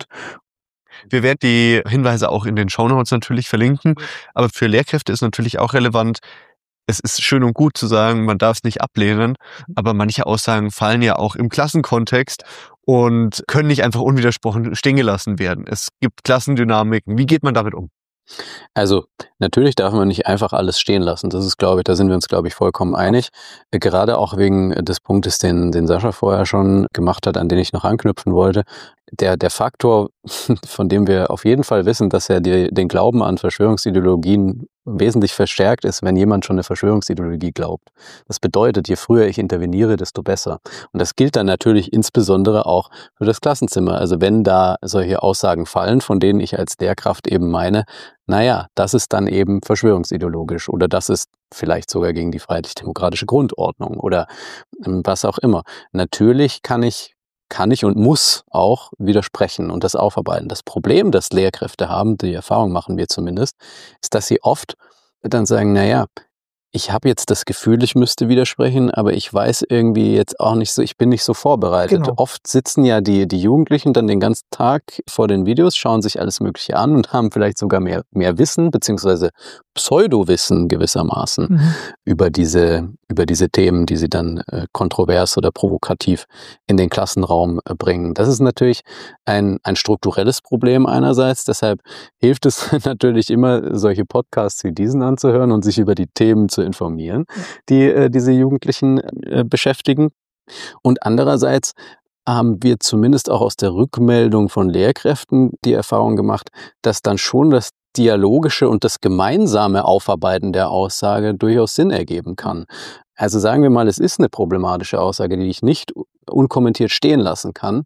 Wir werden die Hinweise auch in den Shownotes natürlich verlinken, aber für Lehrkräfte ist natürlich auch relevant, es ist schön und gut zu sagen, man darf es nicht ablehnen, aber manche Aussagen fallen ja auch im Klassenkontext und können nicht einfach unwidersprochen stehen gelassen werden. Es gibt Klassendynamiken. Wie geht man damit um? Also natürlich darf man nicht einfach alles stehen lassen. Das ist, glaube ich, da sind wir uns, glaube ich, vollkommen einig. Gerade auch wegen des Punktes, den Sascha vorher schon gemacht hat, an den ich noch anknüpfen wollte. Der Faktor, von dem wir auf jeden Fall wissen, dass er den Glauben an Verschwörungsideologien wesentlich verstärkt ist, wenn jemand schon eine Verschwörungsideologie glaubt. Das bedeutet, je früher ich interveniere, desto besser. Und das gilt dann natürlich insbesondere auch für das Klassenzimmer. Also wenn da solche Aussagen fallen, von denen ich als Lehrkraft eben meine, naja, das ist dann eben verschwörungsideologisch oder das ist vielleicht sogar gegen die freiheitlich-demokratische Grundordnung oder was auch immer. Natürlich kann ich und muss auch widersprechen und das aufarbeiten. Das Problem, das Lehrkräfte haben, die Erfahrung machen wir zumindest, ist, dass sie oft dann sagen, naja, ich habe jetzt das Gefühl, ich müsste widersprechen, aber ich weiß irgendwie jetzt auch nicht so, ich bin nicht so vorbereitet. Genau. Oft sitzen ja die Jugendlichen dann den ganzen Tag vor den Videos, schauen sich alles Mögliche an und haben vielleicht sogar mehr Wissen, beziehungsweise Pseudowissen gewissermaßen über diese Themen, die sie dann kontrovers oder provokativ in den Klassenraum bringen. Das ist natürlich ein strukturelles Problem einerseits, deshalb hilft es natürlich immer, solche Podcasts wie diesen anzuhören und sich über die Themen zu informieren, die diese Jugendlichen beschäftigen. Und andererseits haben wir zumindest auch aus der Rückmeldung von Lehrkräften die Erfahrung gemacht, dass dann schon das dialogische und das gemeinsame Aufarbeiten der Aussage durchaus Sinn ergeben kann. Also sagen wir mal, es ist eine problematische Aussage, die ich nicht unkommentiert stehen lassen kann.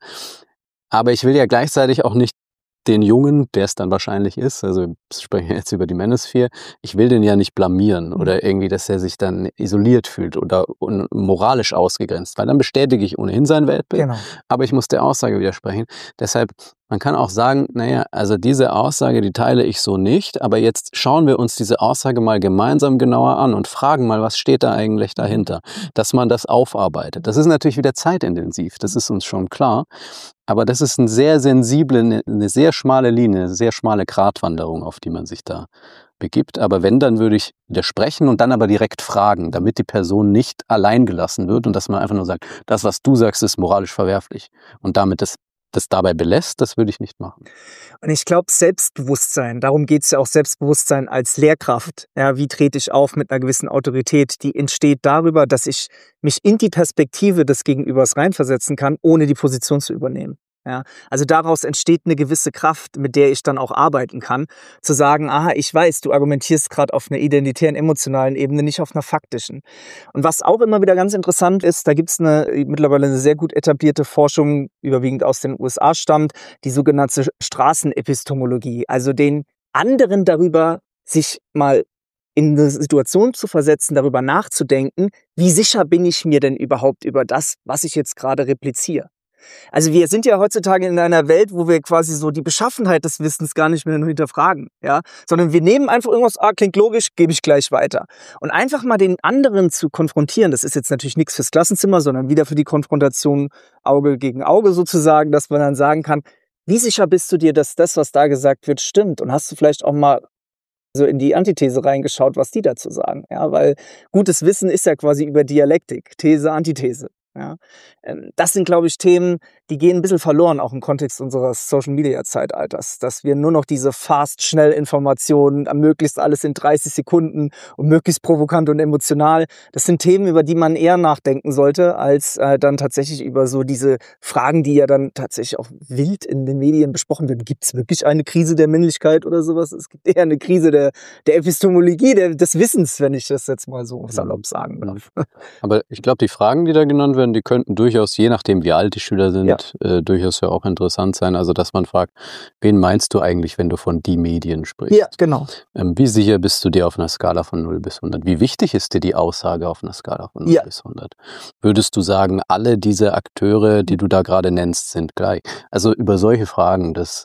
Aber ich will ja gleichzeitig auch nicht den Jungen, der es dann wahrscheinlich ist, also wir sprechen jetzt über die Manosphere, ich will den ja nicht blamieren oder irgendwie, dass er sich dann isoliert fühlt oder moralisch ausgegrenzt, weil dann bestätige ich ohnehin sein Weltbild, genau. Aber ich muss der Aussage widersprechen. Deshalb, man kann auch sagen, naja, also diese Aussage, die teile ich so nicht, aber jetzt schauen wir uns diese Aussage mal gemeinsam genauer an und fragen mal, was steht da eigentlich dahinter, dass man das aufarbeitet. Das ist natürlich wieder zeitintensiv, das ist uns schon klar, aber das ist eine sehr sensible, eine sehr schmale Linie, eine sehr schmale Gratwanderung, auf die man sich da begibt. Aber wenn, dann würde ich widersprechen und dann aber direkt fragen, damit die Person nicht allein gelassen wird und dass man einfach nur sagt, das, was du sagst, ist moralisch verwerflich und damit das dabei belässt, das würde ich nicht machen. Und ich glaube, Selbstbewusstsein, darum geht es ja auch, Selbstbewusstsein als Lehrkraft. Ja, wie trete ich auf mit einer gewissen Autorität? Die entsteht darüber, dass ich mich in die Perspektive des Gegenübers reinversetzen kann, ohne die Position zu übernehmen. Ja, also daraus entsteht eine gewisse Kraft, mit der ich dann auch arbeiten kann, zu sagen, aha, ich weiß, du argumentierst gerade auf einer identitären, emotionalen Ebene, nicht auf einer faktischen. Und was auch immer wieder ganz interessant ist, da gibt es mittlerweile eine sehr gut etablierte Forschung, überwiegend aus den USA stammt, die sogenannte Straßenepistemologie, also den anderen darüber sich mal in eine Situation zu versetzen, darüber nachzudenken, wie sicher bin ich mir denn überhaupt über das, was ich jetzt gerade repliziere. Also wir sind ja heutzutage in einer Welt, wo wir quasi so die Beschaffenheit des Wissens gar nicht mehr nur hinterfragen, ja, sondern wir nehmen einfach irgendwas, klingt logisch, gebe ich gleich weiter. Und einfach mal den anderen zu konfrontieren, das ist jetzt natürlich nichts fürs Klassenzimmer, sondern wieder für die Konfrontation Auge gegen Auge sozusagen, dass man dann sagen kann, wie sicher bist du dir, dass das, was da gesagt wird, stimmt? Und hast du vielleicht auch mal so in die Antithese reingeschaut, was die dazu sagen, ja, weil gutes Wissen ist ja quasi über Dialektik, These, Antithese. Ja, das sind, glaube ich, Themen, die gehen ein bisschen verloren, auch im Kontext unseres Social-Media-Zeitalters, dass wir nur noch diese Fast-Schnell-Informationen, möglichst alles in 30 Sekunden und möglichst provokant und emotional, das sind Themen, über die man eher nachdenken sollte, als dann tatsächlich über so diese Fragen, die ja dann tatsächlich auch wild in den Medien besprochen werden. Gibt es wirklich eine Krise der Männlichkeit oder sowas? Es gibt eher eine Krise der Epistemologie, des Wissens, wenn ich das jetzt mal so salopp sagen darf. Aber ich glaube, die Fragen, die da genannt werden, die könnten durchaus, je nachdem wie alt die Schüler sind, durchaus ja auch interessant sein. Also dass man fragt, wen meinst du eigentlich, wenn du von die Medien sprichst? Ja, genau. Wie sicher bist du dir auf einer Skala von 0 bis 100? Wie wichtig ist dir die Aussage auf einer Skala von 0 bis 100? Würdest du sagen, alle diese Akteure, die du da gerade nennst, sind gleich? Also über solche Fragen, das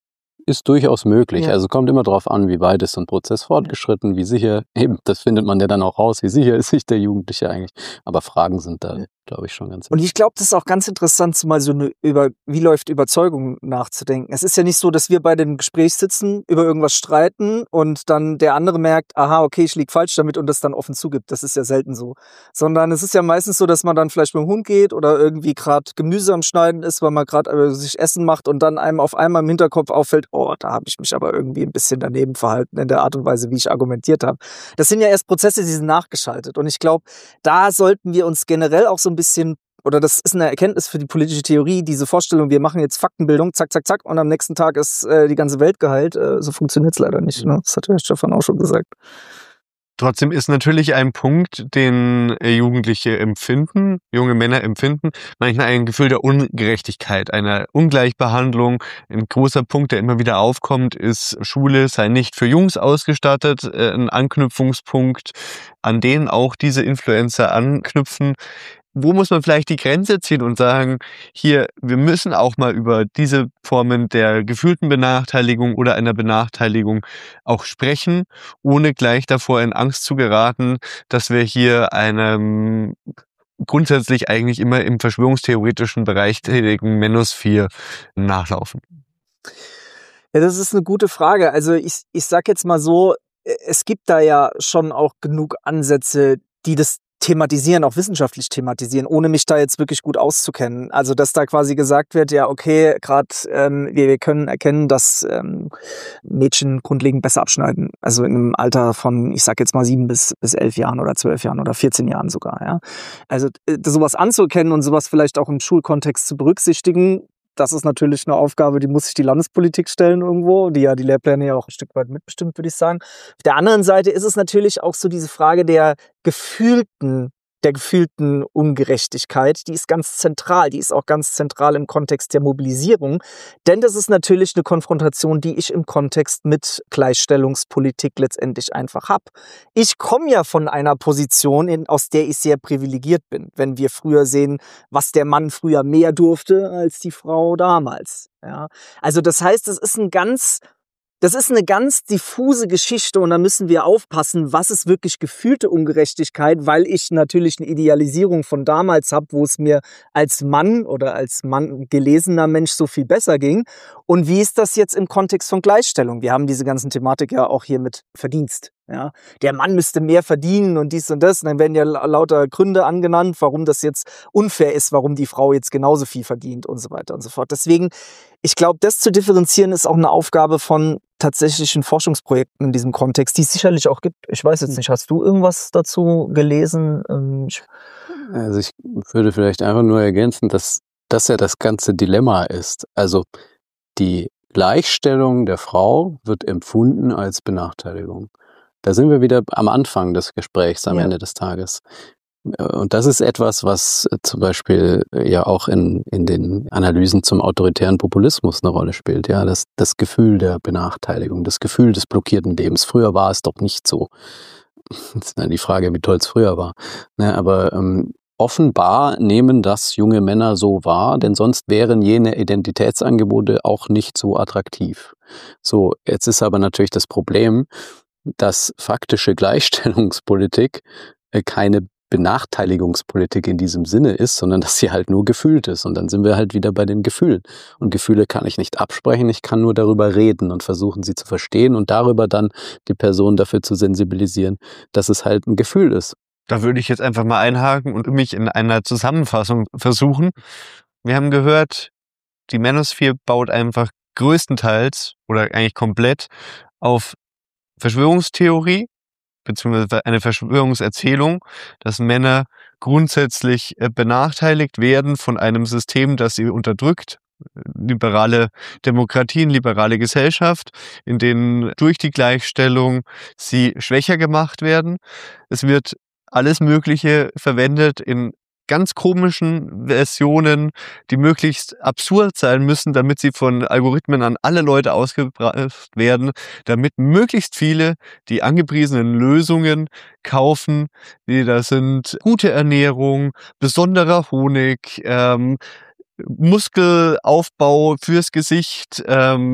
ist durchaus möglich. Also kommt immer darauf an, wie weit ist so ein Prozess fortgeschritten, wie sicher, eben, das findet man ja dann auch raus, wie sicher ist sich der Jugendliche eigentlich. Aber Fragen sind da, glaube ich, schon ganz Und ich glaube, das ist auch ganz interessant, mal so über wie läuft Überzeugung nachzudenken. Es ist ja nicht so, dass wir beide im Gespräch sitzen, über irgendwas streiten und dann der andere merkt, aha, okay, ich lieg falsch damit und das dann offen zugibt. Das ist ja selten so. Sondern es ist ja meistens so, dass man dann vielleicht mit dem Hund geht oder irgendwie gerade Gemüse am Schneiden ist, weil man gerade sich Essen macht und dann einem auf einmal im Hinterkopf auffällt, oh, da habe ich mich aber irgendwie ein bisschen daneben verhalten in der Art und Weise, wie ich argumentiert habe. Das sind ja erst Prozesse, die sind nachgeschaltet. Und ich glaube, da sollten wir uns generell auch so ein bisschen, oder das ist eine Erkenntnis für die politische Theorie, diese Vorstellung, wir machen jetzt Faktenbildung, zack, zack, zack, und am nächsten Tag ist die ganze Welt geheilt. So funktioniert es leider nicht. Ne? Das hat ja Stefan auch schon gesagt. Trotzdem ist natürlich ein Punkt, den Jugendliche empfinden, junge Männer empfinden, manchmal ein Gefühl der Ungerechtigkeit, einer Ungleichbehandlung. Ein großer Punkt, der immer wieder aufkommt, ist, Schule sei nicht für Jungs ausgestattet, ein Anknüpfungspunkt, an den auch diese Influencer anknüpfen. Wo muss man vielleicht die Grenze ziehen und sagen, hier, wir müssen auch mal über diese Formen der gefühlten Benachteiligung oder einer Benachteiligung auch sprechen, ohne gleich davor in Angst zu geraten, dass wir hier einem grundsätzlich eigentlich immer im verschwörungstheoretischen Bereich tätigen Manosphere nachlaufen. Ja, das ist eine gute Frage. Also ich sag jetzt mal so, es gibt da ja schon auch genug Ansätze, die das thematisieren, auch wissenschaftlich thematisieren, ohne mich da jetzt wirklich gut auszukennen. Also, dass da quasi gesagt wird, ja, okay, gerade wir können erkennen, dass Mädchen grundlegend besser abschneiden. Also in einem Alter von, ich sag jetzt mal 7 bis 11 Jahren oder 12 Jahren oder 14 Jahren sogar. Ja. Also sowas anzuerkennen und sowas vielleicht auch im Schulkontext zu berücksichtigen, das ist natürlich eine Aufgabe, die muss sich die Landespolitik stellen irgendwo, die ja die Lehrpläne ja auch ein Stück weit mitbestimmt, würde ich sagen. Auf der anderen Seite ist es natürlich auch so diese Frage der gefühlten Ungerechtigkeit, die ist ganz zentral, die ist auch ganz zentral im Kontext der Mobilisierung, denn das ist natürlich eine Konfrontation, die ich im Kontext mit Gleichstellungspolitik letztendlich einfach habe. Ich komme ja von einer Position, aus der ich sehr privilegiert bin, wenn wir früher sehen, was der Mann früher mehr durfte als die Frau damals. Ja? Also das heißt, das ist eine ganz diffuse Geschichte und da müssen wir aufpassen, was ist wirklich gefühlte Ungerechtigkeit, weil ich natürlich eine Idealisierung von damals habe, wo es mir als Mann oder als Mann gelesener Mensch so viel besser ging. Und wie ist das jetzt im Kontext von Gleichstellung? Wir haben diese ganzen Thematik ja auch hier mit Verdienst. Ja, der Mann müsste mehr verdienen und dies und das. Und dann werden ja lauter Gründe angenannt, warum das jetzt unfair ist, warum die Frau jetzt genauso viel verdient und so weiter und so fort. Deswegen, ich glaube, das zu differenzieren ist auch eine Aufgabe von tatsächlichen Forschungsprojekten in diesem Kontext, die es sicherlich auch gibt. Ich weiß jetzt nicht, hast du irgendwas dazu gelesen? Also ich würde vielleicht einfach nur ergänzen, dass das ja das ganze Dilemma ist. Also die Gleichstellung der Frau wird empfunden als Benachteiligung. Da sind wir wieder am Anfang des Gesprächs am Ende des Tages. Und das ist etwas, was zum Beispiel ja auch in den Analysen zum autoritären Populismus eine Rolle spielt. Ja, das Gefühl der Benachteiligung, das Gefühl des blockierten Lebens. Früher war es doch nicht so. Das ist dann die Frage, wie toll es früher war. Ne, aber offenbar nehmen das junge Männer so wahr, denn sonst wären jene Identitätsangebote auch nicht so attraktiv. So, jetzt ist aber natürlich das Problem, dass faktische Gleichstellungspolitik keine Benachteiligungspolitik in diesem Sinne ist, sondern dass sie halt nur gefühlt ist. Und dann sind wir halt wieder bei den Gefühlen. Und Gefühle kann ich nicht absprechen, ich kann nur darüber reden und versuchen, sie zu verstehen und darüber dann die Person dafür zu sensibilisieren, dass es halt ein Gefühl ist. Da würde ich jetzt einfach mal einhaken und mich in einer Zusammenfassung versuchen. Wir haben gehört, die Manosphere baut einfach größtenteils oder eigentlich komplett auf Verschwörungstheorie beziehungsweise eine Verschwörungserzählung, dass Männer grundsätzlich benachteiligt werden von einem System, das sie unterdrückt. Liberale Demokratien, liberale Gesellschaft, in denen durch die Gleichstellung sie schwächer gemacht werden. Es wird alles Mögliche verwendet in ganz komischen Versionen, die möglichst absurd sein müssen, damit sie von Algorithmen an alle Leute ausgebracht werden, damit möglichst viele die angepriesenen Lösungen kaufen, die da sind gute Ernährung, besonderer Honig, Muskelaufbau fürs Gesicht,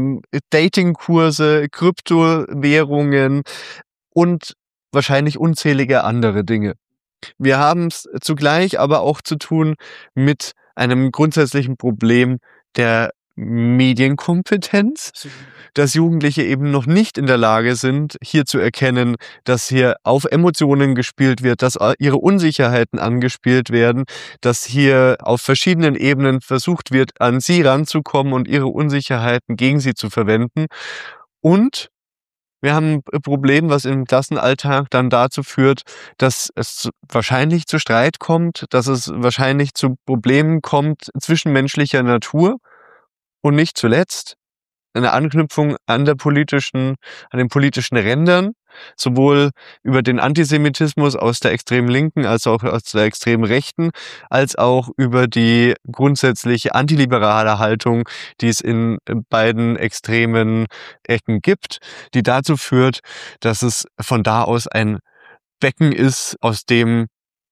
Datingkurse, Kryptowährungen und wahrscheinlich unzählige andere Dinge. Wir haben es zugleich aber auch zu tun mit einem grundsätzlichen Problem der Medienkompetenz, dass Jugendliche eben noch nicht in der Lage sind, hier zu erkennen, dass hier auf Emotionen gespielt wird, dass ihre Unsicherheiten angespielt werden, dass hier auf verschiedenen Ebenen versucht wird, an sie ranzukommen und ihre Unsicherheiten gegen sie zu verwenden. Und wir haben ein Problem, was im Klassenalltag dann dazu führt, dass es wahrscheinlich zu Streit kommt, dass es wahrscheinlich zu Problemen kommt zwischenmenschlicher Natur und nicht zuletzt eine Anknüpfung an den politischen Rändern, sowohl über den Antisemitismus aus der extremen Linken als auch aus der extremen Rechten, als auch über die grundsätzliche antiliberale Haltung, die es in beiden extremen Ecken gibt, die dazu führt, dass es von da aus ein Becken ist, aus dem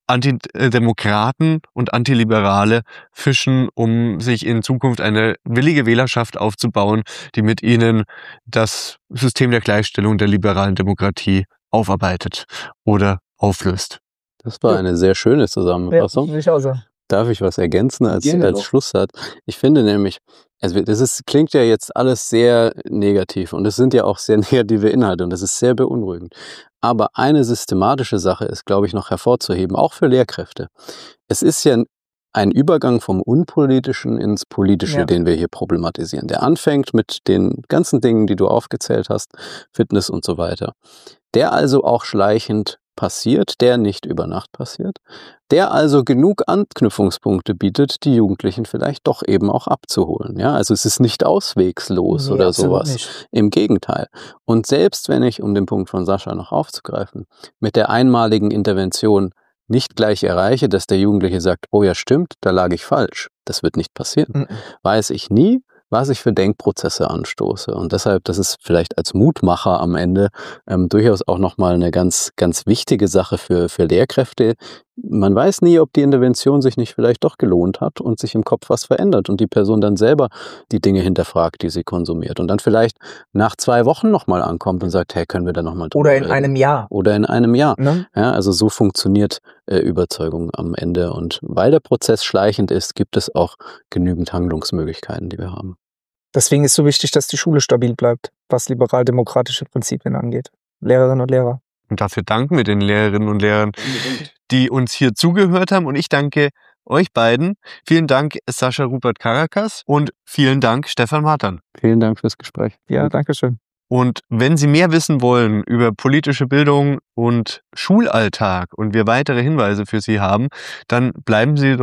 Antidemokraten und Antiliberale fischen, um sich in Zukunft eine willige Wählerschaft aufzubauen, die mit ihnen das System der Gleichstellung der liberalen Demokratie aufarbeitet oder auflöst. Das war eine sehr schöne Zusammenfassung. Ja, ich auch so. Darf ich was ergänzen als Schlusssatz? Ich finde nämlich, also klingt ja jetzt alles sehr negativ und es sind ja auch sehr negative Inhalte und das ist sehr beunruhigend. Aber eine systematische Sache ist, glaube ich, noch hervorzuheben, auch für Lehrkräfte. Es ist ja ein Übergang vom Unpolitischen ins Politische, den wir hier problematisieren. Der anfängt mit den ganzen Dingen, die du aufgezählt hast, Fitness und so weiter. Der also auch schleichend passiert, der nicht über Nacht passiert, der also genug Anknüpfungspunkte bietet, die Jugendlichen vielleicht doch eben auch abzuholen. Ja, also es ist nicht auswegslos oder sowas. Nicht. Im Gegenteil. Und selbst wenn ich, um den Punkt von Sascha noch aufzugreifen, mit der einmaligen Intervention nicht gleich erreiche, dass der Jugendliche sagt, oh ja stimmt, da lag ich falsch. Das wird nicht passieren. Weiß ich nie, was ich für Denkprozesse anstoße. Und deshalb, das ist vielleicht als Mutmacher am Ende durchaus auch nochmal eine ganz, ganz wichtige Sache für Lehrkräfte. Man weiß nie, ob die Intervention sich nicht vielleicht doch gelohnt hat und sich im Kopf was verändert und die Person dann selber die Dinge hinterfragt, die sie konsumiert. Und dann vielleicht nach 2 Wochen nochmal ankommt und sagt, hey, können wir da nochmal drüber reden? Oder in einem Jahr. Oder in einem Jahr. Ne? Ja, also so funktioniert Überzeugung am Ende. Und weil der Prozess schleichend ist, gibt es auch genügend Handlungsmöglichkeiten, die wir haben. Deswegen ist so wichtig, dass die Schule stabil bleibt, was liberal-demokratische Prinzipien angeht. Lehrerinnen und Lehrer. Und dafür danken wir den Lehrerinnen und Lehrern, die uns hier zugehört haben. Und ich danke euch beiden. Vielen Dank, Sascha Rupert Karakas, und vielen Dank, Stefan Martan. Vielen Dank fürs Gespräch. Ja, danke schön. Und wenn Sie mehr wissen wollen über politische Bildung und Schulalltag und wir weitere Hinweise für Sie haben, dann bleiben Sie doch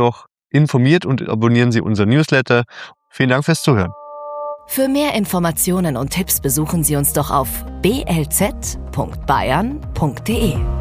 informiert und abonnieren Sie unseren Newsletter. Vielen Dank fürs Zuhören. Für mehr Informationen und Tipps besuchen Sie uns doch auf blz.bayern.de.